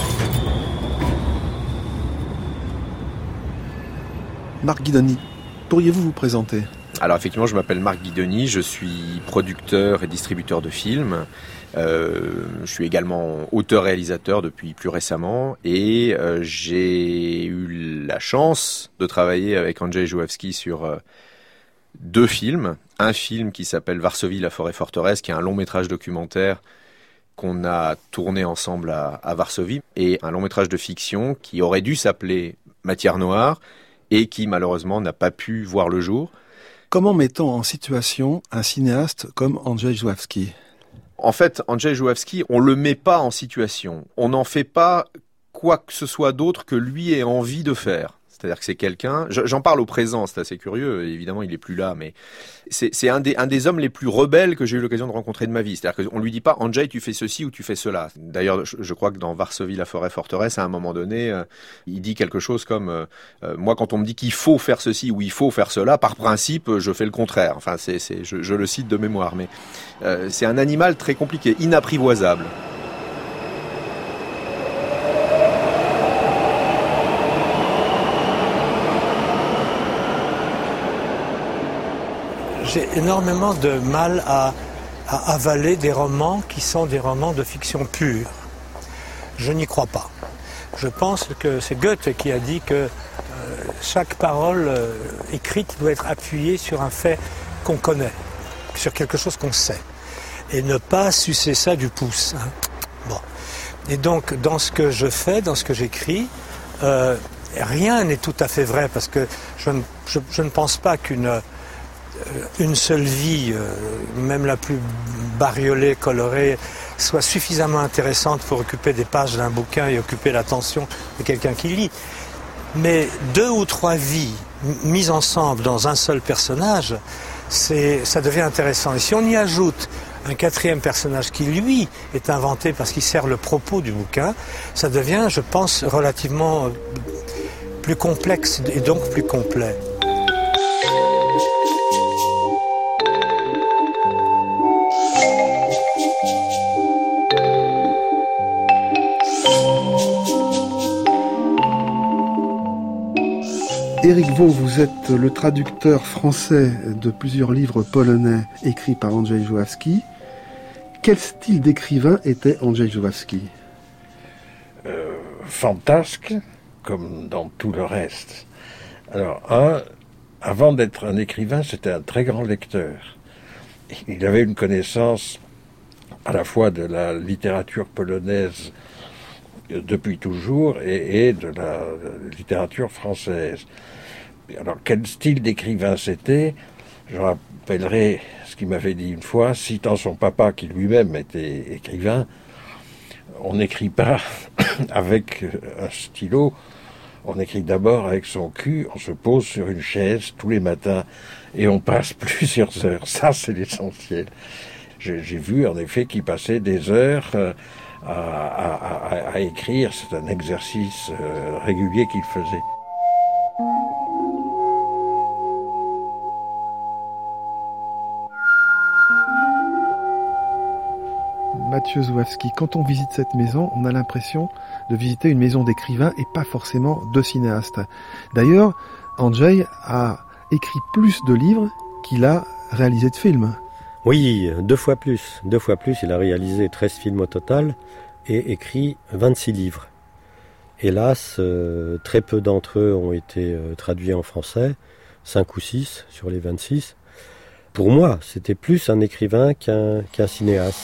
Marc Guidoni, pourriez-vous vous présenter ? Alors effectivement, je m'appelle Marc Guidoni, je suis producteur et distributeur de films. Je suis également auteur-réalisateur depuis plus récemment et j'ai eu la chance de travailler avec Andrzej Żuławski sur 2 films. Un film qui s'appelle Varsovie, la forêt forteresse, qui est un long métrage documentaire qu'on a tourné ensemble à Varsovie, et un long métrage de fiction qui aurait dû s'appeler Matière noire et qui malheureusement n'a pas pu voir le jour. Comment met-on en situation un cinéaste comme Andrzej Żuławski ? En fait, Andrzej Żuławski, on le met pas en situation. On n'en fait pas quoi que ce soit d'autre que lui ait envie de faire. C'est-à-dire que c'est quelqu'un... J'en parle au présent, c'est assez curieux. Évidemment, il est plus là, mais c'est un des hommes les plus rebelles que j'ai eu l'occasion de rencontrer de ma vie. C'est-à-dire qu'on lui dit pas « Andrzej, tu fais ceci ou tu fais cela ». D'ailleurs, je crois que dans Varsovie, la forêt forteresse, à un moment donné, il dit quelque chose comme moi, quand on me dit qu'il faut faire ceci ou il faut faire cela, par principe, je fais le contraire. Enfin, je le cite de mémoire, mais c'est un animal très compliqué, inapprivoisable. J'ai énormément de mal à avaler des romans qui sont des romans de fiction pure. Je n'y crois pas. Je pense que c'est Goethe qui a dit que chaque parole écrite doit être appuyée sur un fait qu'on connaît, sur quelque chose qu'on sait. et ne pas sucer ça du pouce. Hein. Bon. Et donc, dans ce que je fais, dans ce que j'écris, rien n'est tout à fait vrai, parce que je ne pense pas qu'une seule vie, même la plus bariolée, colorée, soit suffisamment intéressante pour occuper des pages d'un bouquin et occuper l'attention de quelqu'un qui lit. Mais 2 ou 3 vies mises ensemble dans un seul personnage, ça devient intéressant. Et si on y ajoute un 4e personnage qui, lui, est inventé parce qu'il sert le propos du bouquin, ça devient, je pense, relativement plus complexe et donc plus complet. Éric Vaux, vous êtes le traducteur français de plusieurs livres polonais écrits par Andrzej Żuławski. Quel style d'écrivain était Andrzej Żuławski ? Fantasque, comme dans tout le reste. Alors, avant d'être un écrivain, c'était un très grand lecteur. Il avait une connaissance à la fois de la littérature polonaise depuis toujours et de la littérature française. Alors, quel style d'écrivain c'était ? Je rappellerai ce qu'il m'avait dit une fois, citant son papa qui lui-même était écrivain. On n'écrit pas avec un stylo, on écrit d'abord avec son cul, on se pose sur une chaise tous les matins et on passe plusieurs heures. Ça, c'est l'essentiel. J'ai vu en effet qu'il passait des heures à écrire. C'est un exercice régulier qu'il faisait. Mathieu Żuławski, quand on visite cette maison, on a l'impression de visiter une maison d'écrivain et pas forcément de cinéaste. D'ailleurs, Andrzej a écrit plus de livres qu'il a réalisé de films. Oui, 2 fois plus. 2 fois plus, il a réalisé 13 films au total et écrit 26 livres. Hélas, très peu d'entre eux ont été traduits en français, 5 ou 6 sur les 26. Pour moi, c'était plus un écrivain qu'un cinéaste.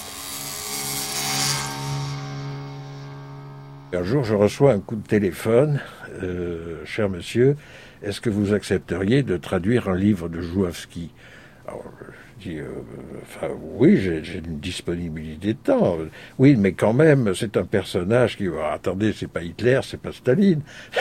Un jour, je reçois un coup de téléphone. Cher monsieur, est-ce que vous accepteriez de traduire un livre de Żuławski ? Alors, je dis, oui, j'ai une disponibilité de temps. Oui, mais quand même, c'est un personnage qui... attendez, c'est pas Hitler, c'est pas Staline.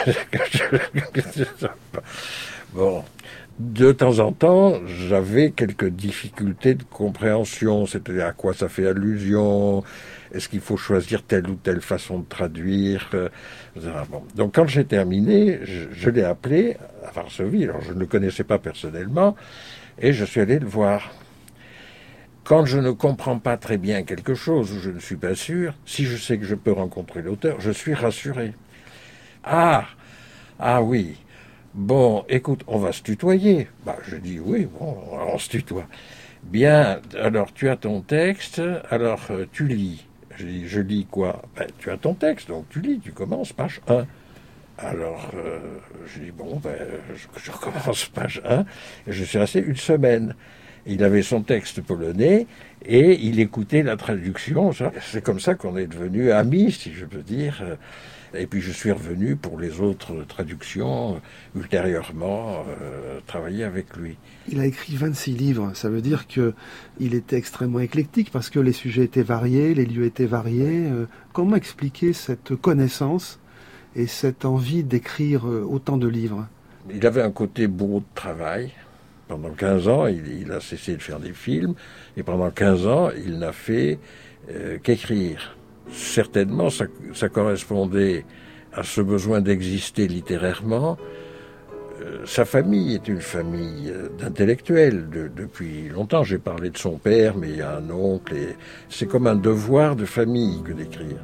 Bon, de temps en temps, j'avais quelques difficultés de compréhension. C'était à quoi ça fait allusion ? Est-ce qu'il faut choisir telle ou telle façon de traduire ? Bon. Donc quand j'ai terminé, je l'ai appelé à Varsovie. Alors je ne le connaissais pas personnellement et je suis allé le voir. Quand je ne comprends pas très bien quelque chose ou je ne suis pas sûr, si je sais que je peux rencontrer l'auteur, je suis rassuré. Ah oui. Bon, écoute, on va se tutoyer. Je dis oui, bon, on se tutoie. Bien, alors tu as ton texte, alors tu lis. Je lis quoi ? Tu as ton texte, donc tu lis, tu commences page 1. Alors, je dis bon, je recommence page 1, et je suis resté 1 semaine. Il avait son texte polonais, et il écoutait la traduction. C'est comme ça qu'on est devenus amis, si je peux dire. Et puis je suis revenu pour les autres traductions, ultérieurement, travailler avec lui. Il a écrit 26 livres, ça veut dire qu'il était extrêmement éclectique parce que les sujets étaient variés, les lieux étaient variés. Comment expliquer cette connaissance et cette envie d'écrire autant de livres ? Il avait un côté bourreau de travail. Pendant 15 ans, il a cessé de faire des films et pendant 15 ans, il n'a fait qu'écrire. Certainement, ça correspondait à ce besoin d'exister littérairement. Sa famille est une famille d'intellectuels depuis longtemps. J'ai parlé de son père, mais il y a un oncle. Et c'est comme un devoir de famille que d'écrire.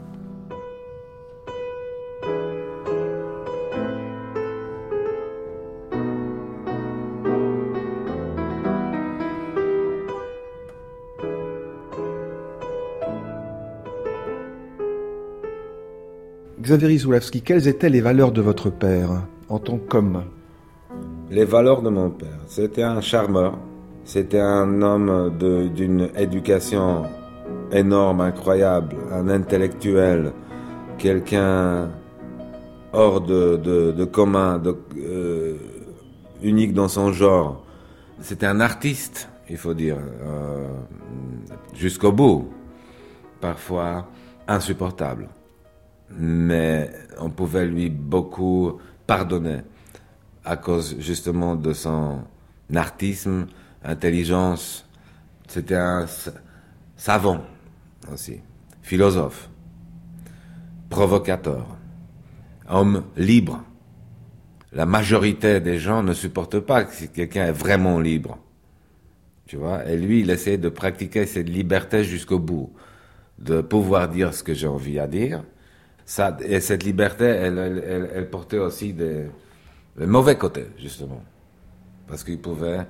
Xavery Żuławski, quelles étaient les valeurs de votre père en tant qu'homme ? Les valeurs de mon père, c'était un charmeur, c'était un homme d'une éducation énorme, incroyable, un intellectuel, quelqu'un hors de commun, unique dans son genre. C'était un artiste, il faut dire, jusqu'au bout. Parfois insupportable. Mais on pouvait lui beaucoup pardonner à cause justement de son artisme, intelligence. C'était un savant aussi, philosophe, provocateur, homme libre. La majorité des gens ne supportent pas que quelqu'un est vraiment libre. Tu vois? Et lui, il essayait de pratiquer cette liberté jusqu'au bout, de pouvoir dire ce que j'ai envie à dire. Ça, et cette liberté, elle portait aussi le mauvais côté, justement. Parce qu'il pouvait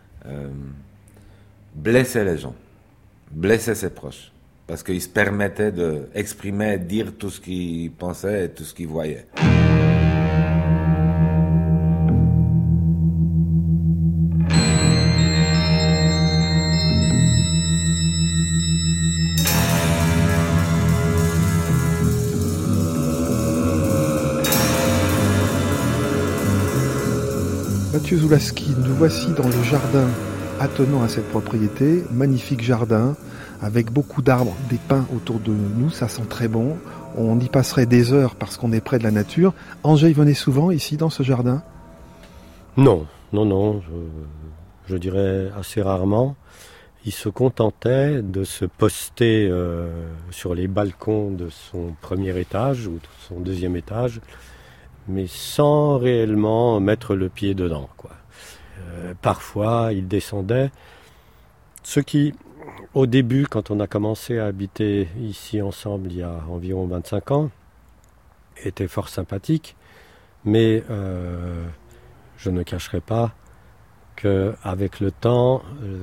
blesser les gens, blesser ses proches. Parce qu'il se permettait d'exprimer, dire tout ce qu'il pensait et tout ce qu'il voyait. Mathieu Zulawski, nous voici dans le jardin attenant à cette propriété, magnifique jardin, avec beaucoup d'arbres, des pins autour de nous, ça sent très bon. On y passerait des heures parce qu'on est près de la nature. Andrzej venait souvent ici dans ce jardin ? Non, je dirais assez rarement. Il se contentait de se poster sur les balcons de son premier étage ou de son deuxième étage, mais sans réellement mettre le pied dedans, quoi. Parfois, il descendait. Ce qui, au début, quand on a commencé à habiter ici ensemble il y a environ 25 ans, était fort sympathique, mais je ne cacherai pas qu'avec le temps,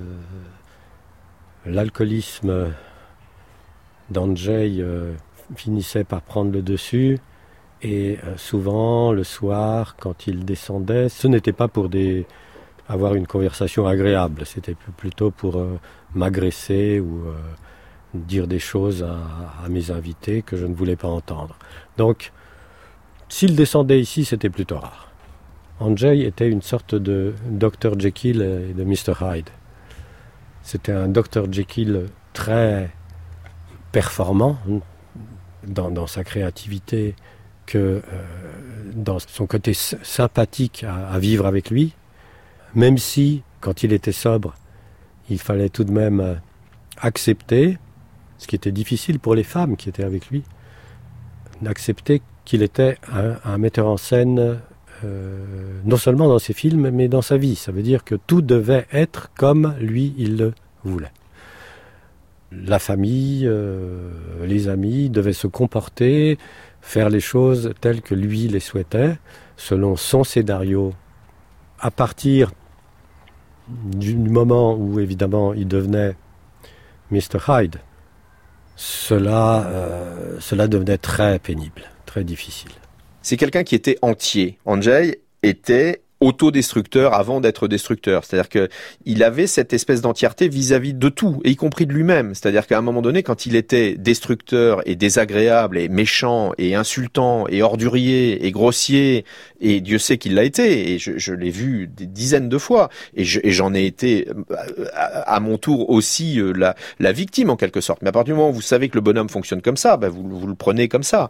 l'alcoolisme d'Andrzej finissait par prendre le dessus. Et souvent, le soir, quand il descendait, ce n'était pas pour avoir une conversation agréable, c'était plutôt pour m'agresser ou dire des choses à mes invités que je ne voulais pas entendre. Donc, s'il descendait ici, c'était plutôt rare. Andrzej était une sorte de Dr Jekyll et de Mr Hyde. C'était un Dr Jekyll très performant dans sa créativité, que dans son côté sympathique à vivre avec lui, même si, quand il était sobre, il fallait tout de même accepter, ce qui était difficile pour les femmes qui étaient avec lui, d'accepter qu'il était un metteur en scène, non seulement dans ses films, mais dans sa vie. Ça veut dire que tout devait être comme lui, il le voulait. La famille, les amis devaient se comporter, faire les choses telles que lui les souhaitait, selon son scénario. À partir du moment où, évidemment, il devenait Mr Hyde, cela devenait très pénible, très difficile. C'est quelqu'un qui était entier. Andrzej était autodestructeur avant d'être destructeur. C'est-à-dire que il avait cette espèce d'entièreté vis-à-vis de tout, et y compris de lui-même. C'est-à-dire qu'à un moment donné, quand il était destructeur et désagréable et méchant et insultant et ordurier et grossier, et Dieu sait qu'il l'a été, et je l'ai vu des dizaines de fois, et j'en ai été à mon tour aussi la victime en quelque sorte. Mais à partir du moment où vous savez que le bonhomme fonctionne comme ça, vous le prenez comme ça.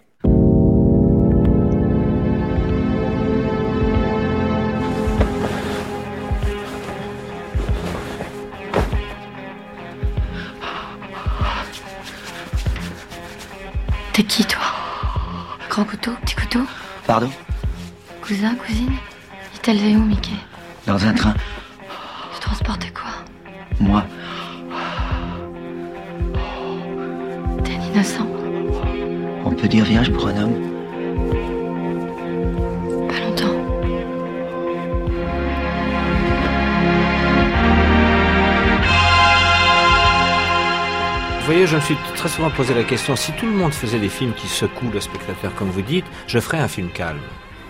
T'es qui, toi? Grand couteau, petit couteau? Pardon? Cousin, cousine? Il t'a élevé où, Mickey? Dans un train. Tu transportais quoi? Moi. T'es un innocent. On peut dire vierge pour un homme? Pas longtemps. Vous voyez, je me suis très souvent posé la question, si tout le monde faisait des films qui secouent le spectateur, comme vous dites, je ferais un film calme.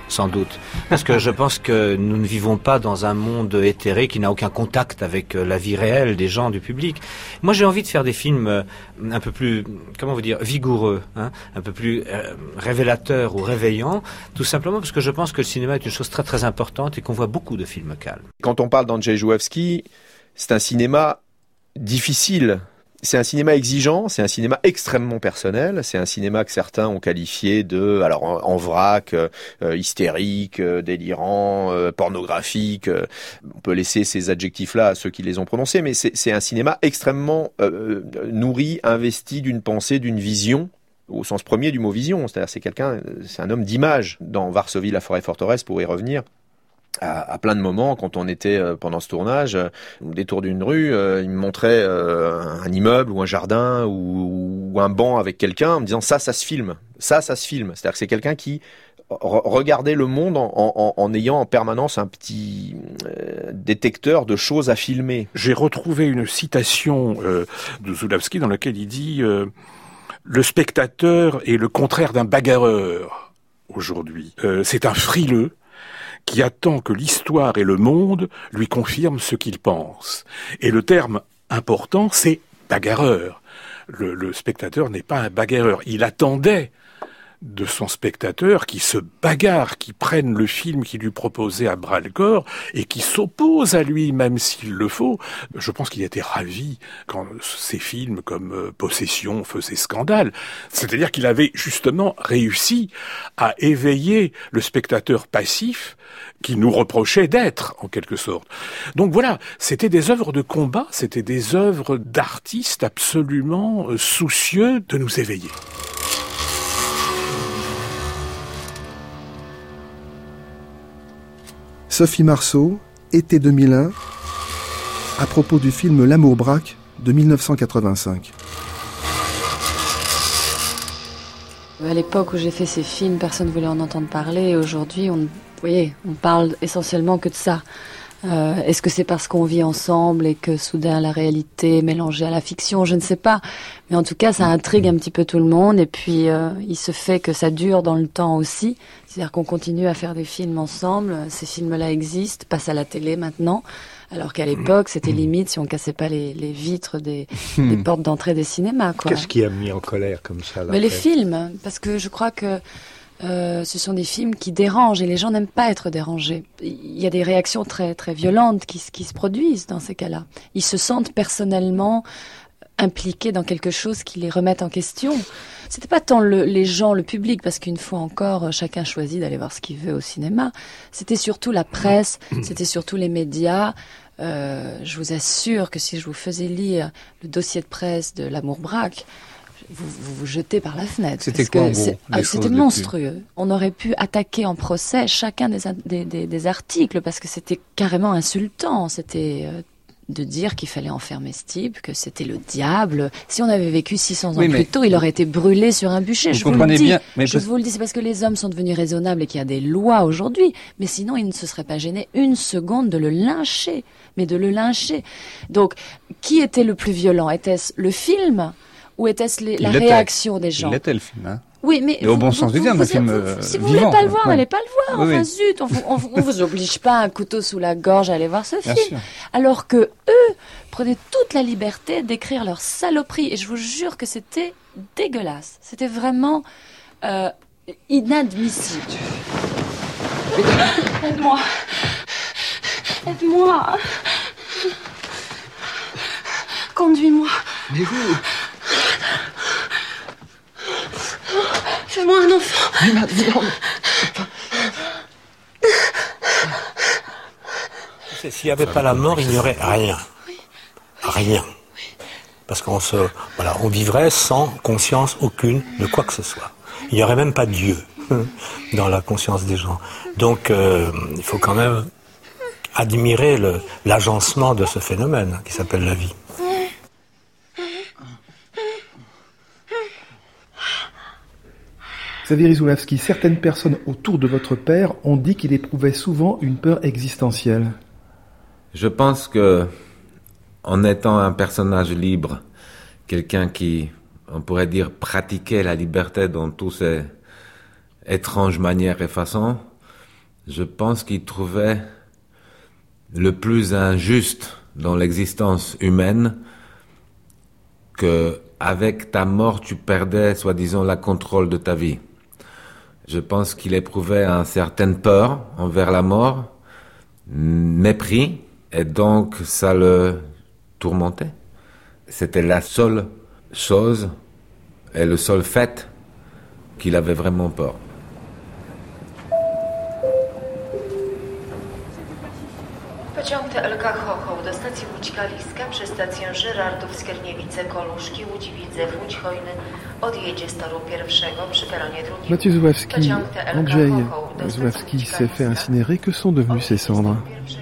sans doute. Parce que je pense que nous ne vivons pas dans un monde éthéré qui n'a aucun contact avec la vie réelle des gens, du public. Moi, j'ai envie de faire des films un peu plus, comment vous dire, vigoureux, hein, un peu plus révélateurs ou réveillants, tout simplement parce que je pense que le cinéma est une chose très très importante et qu'on voit beaucoup de films calmes. Quand on parle d'Andrzej Żuławski, c'est un cinéma difficile. C'est un cinéma exigeant, c'est un cinéma extrêmement personnel, c'est un cinéma que certains ont qualifié de, alors en vrac, hystérique, délirant, pornographique. On peut laisser ces adjectifs-là à ceux qui les ont prononcés, mais c'est un cinéma extrêmement nourri, investi d'une pensée, d'une vision, au sens premier du mot vision. C'est-à-dire c'est un homme d'image. Dans Varsovie, la forêt forteresse, pour y revenir, à plein de moments, quand on était pendant ce tournage, au détour d'une rue, il me montrait un immeuble ou un jardin ou un banc avec quelqu'un en me disant ça se filme. C'est-à-dire que c'est quelqu'un qui regardait le monde en ayant en permanence un petit détecteur de choses à filmer. J'ai retrouvé une citation de Żuławski dans laquelle il dit le spectateur est le contraire d'un bagarreur aujourd'hui. C'est un frileux qui attend que l'histoire et le monde lui confirment ce qu'il pense. Et le terme important, c'est bagarreur. Le spectateur n'est pas un bagarreur. Il attendait de son spectateur qui se bagarre, qui prenne le film qu'il lui proposait à bras-le-corps et qui s'oppose à lui, même s'il le faut. Je pense qu'il était ravi quand ces films comme Possession faisaient scandale. C'est-à-dire qu'il avait justement réussi à éveiller le spectateur passif qu'il nous reprochait d'être, en quelque sorte. Donc voilà, c'était des œuvres de combat, c'était des œuvres d'artistes absolument soucieux de nous éveiller. Sophie Marceau, été 2001, à propos du film L'Amour braque de 1985. À l'époque où j'ai fait ces films, personne ne voulait en entendre parler. Et aujourd'hui, on parle essentiellement que de ça. Est-ce que c'est parce qu'on vit ensemble et que soudain la réalité est mélangée à la fiction? Je ne sais pas. Mais en tout cas, ça intrigue un petit peu tout le monde. Et puis, il se fait que ça dure dans le temps aussi. C'est-à-dire qu'on continue à faire des films ensemble. Ces films-là existent, passent à la télé maintenant. Alors qu'à l'époque, c'était limite si on cassait pas les vitres des portes d'entrée des cinémas, quoi. Qu'est-ce qui a mis en colère comme ça là? Mais les films, parce que je crois que ce sont des films qui dérangent et les gens n'aiment pas être dérangés. Il y a des réactions très très violentes qui se produisent dans ces cas-là. Ils se sentent personnellement impliqués dans quelque chose qui les remette en question. C'était pas tant les gens, le public, parce qu'une fois encore, chacun choisit d'aller voir ce qu'il veut au cinéma. C'était surtout la presse, c'était surtout les médias. Je vous assure que si je vous faisais lire le dossier de presse de L'Amour braque, vous jetez par la fenêtre. C'était quoi, c'était monstrueux. On aurait pu attaquer en procès chacun des articles parce que c'était carrément insultant. C'était de dire qu'il fallait enfermer ce type, que c'était le diable. Si on avait vécu 600 ans plus tôt, il aurait été brûlé sur un bûcher. Je vous le dis. Je vous le dis, c'est parce que les hommes sont devenus raisonnables et qu'il y a des lois aujourd'hui. Mais sinon, ils ne se seraient pas gênés une seconde de le lyncher. Mais de le lyncher. Donc, qui était le plus violent? Était-ce le film ou était-ce la réaction des gens? Il l'était, le film, hein. Oui, mais et au bon sens du terme, un film si vous vivant, voulez pas le voir, ouais. allez pas le voir. Enfin, zut, on vous oblige pas un couteau sous la gorge à aller voir ce film. Sûr. Alors que eux prenaient toute la liberté d'écrire leurs saloperies. Et je vous jure que c'était dégueulasse. C'était vraiment inadmissible. Aide-moi. Aide-moi. Conduis-moi. Mais où? Fais-moi un enfant. Mais maintenant. S'il n'y avait pas la mort, il n'y aurait rien. Rien. Parce qu'on vivrait sans conscience aucune de quoi que ce soit. Il n'y aurait même pas Dieu dans la conscience des gens. Donc, il faut quand même admirer l'agencement de ce phénomène qui s'appelle la vie. Xavier Żuławski, certaines personnes autour de votre père ont dit qu'il éprouvait souvent une peur existentielle. Je pense que, en étant un personnage libre, quelqu'un qui, on pourrait dire, pratiquait la liberté dans toutes ses étranges manières et façons, je pense qu'il trouvait le plus injuste dans l'existence humaine que avec ta mort, tu perdais, soi-disant, la contrôle de ta vie. Je pense qu'il éprouvait une certaine peur envers la mort, mépris, et donc ça le tourmentait. C'était la seule chose et le seul fait qu'il avait vraiment peur. Pociąg TLK Chochoł do stacji Łódź Kaliska przez stację Żyrardów, Skierniewice, Koluszki, Łódź Widzew, Łódź Hojny odjedzie z toru pierwszego przy peronie drugim. Mathieu Zulawski, Andrzej Zulawski s'est fait incinérer. Que sont devenues ces cendres?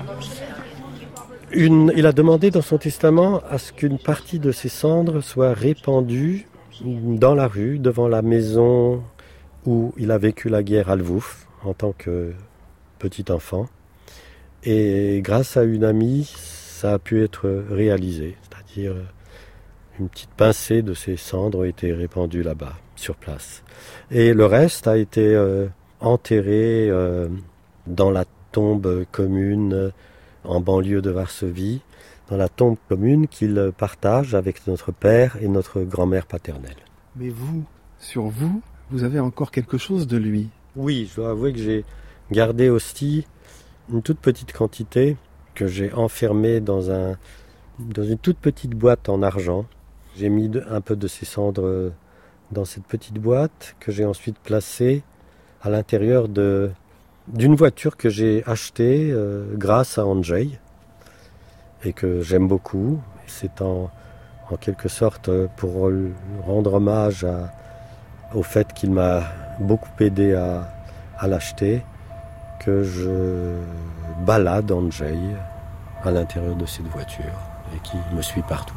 Il a demandé dans son testament à ce qu'une partie de ses cendres soit répandue dans la rue, devant la maison où il a vécu la guerre à Lvouf en tant que petit enfant. Et grâce à une amie, ça a pu être réalisé. C'est-à-dire, une petite pincée de ces cendres a été répandue là-bas, sur place. Et le reste a été enterré dans la tombe commune en banlieue de Varsovie, dans la tombe commune qu'il partage avec notre père et notre grand-mère paternelle. Mais vous, sur vous, vous avez encore quelque chose de lui? Oui, je dois avouer que j'ai gardé aussi une toute petite quantité que j'ai enfermée dans une toute petite boîte en argent. J'ai mis un peu de ces cendres dans cette petite boîte que j'ai ensuite placée à l'intérieur d'une voiture que j'ai achetée grâce à Andrzej et que j'aime beaucoup. C'est en quelque sorte pour rendre hommage au fait qu'il m'a beaucoup aidé à l'acheter, que je balade Andrzej à l'intérieur de cette voiture et qui me suit partout.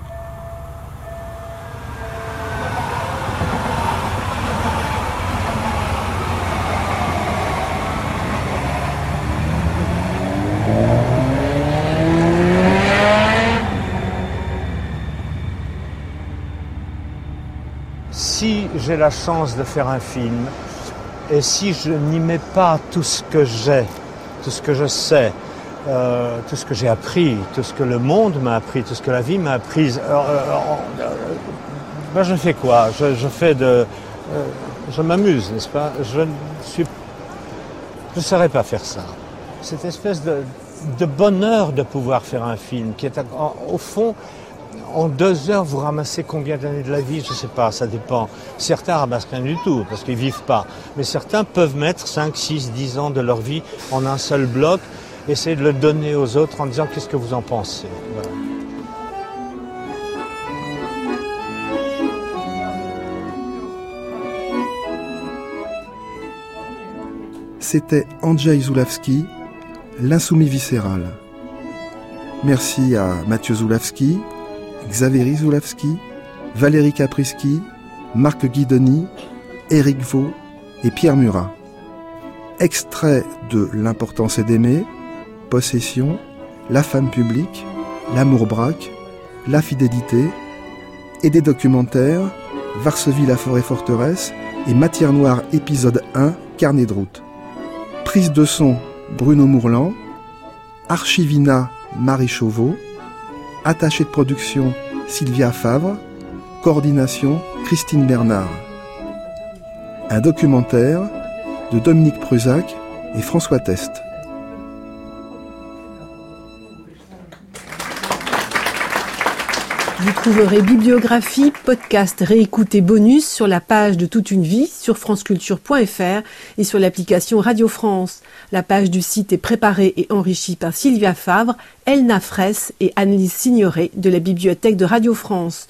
Si j'ai la chance de faire un film, et si je n'y mets pas tout ce que j'ai, tout ce que je sais, tout ce que j'ai appris, tout ce que le monde m'a appris, tout ce que la vie m'a appris, ben je fais quoi? Je m'amuse, n'est-ce pas? Je ne saurais pas faire ça. Cette espèce de bonheur de pouvoir faire un film, qui est au fond, en 2 heures, vous ramassez combien d'années de la vie? Je ne sais pas, ça dépend. Certains ramassent rien du tout, parce qu'ils ne vivent pas. Mais certains peuvent mettre 5, 6, 10 ans de leur vie en un seul bloc, essayer de le donner aux autres en disant qu'est-ce que vous en pensez. Voilà. C'était Andrzej Zulawski, l'insoumis viscéral. Merci à Mathieu Zulawski, Xavery Zulawski, Valérie Caprisky, Marc Guidoni, Éric Vaux et Pierre Murat. Extrait de L'importance est d'aimer, Possession, La femme publique, L'amour braque, La fidélité, et des documentaires Varsovie, la forêt forteresse et Matière noire épisode 1, Carnet de route. Prise de son Bruno Mourlan, Archivina Marie Chauveau, attachée de production Sylvia Favre, coordination Christine Bernard. Un documentaire de Dominique Prusac et François Test. Vous trouverez bibliographie, podcast, réécoute et bonus sur la page de Toute une vie sur franceculture.fr et sur l'application Radio France. La page du site est préparée et enrichie par Sylvia Favre, Elna Fraisse et Annelise Signoret de la bibliothèque de Radio France.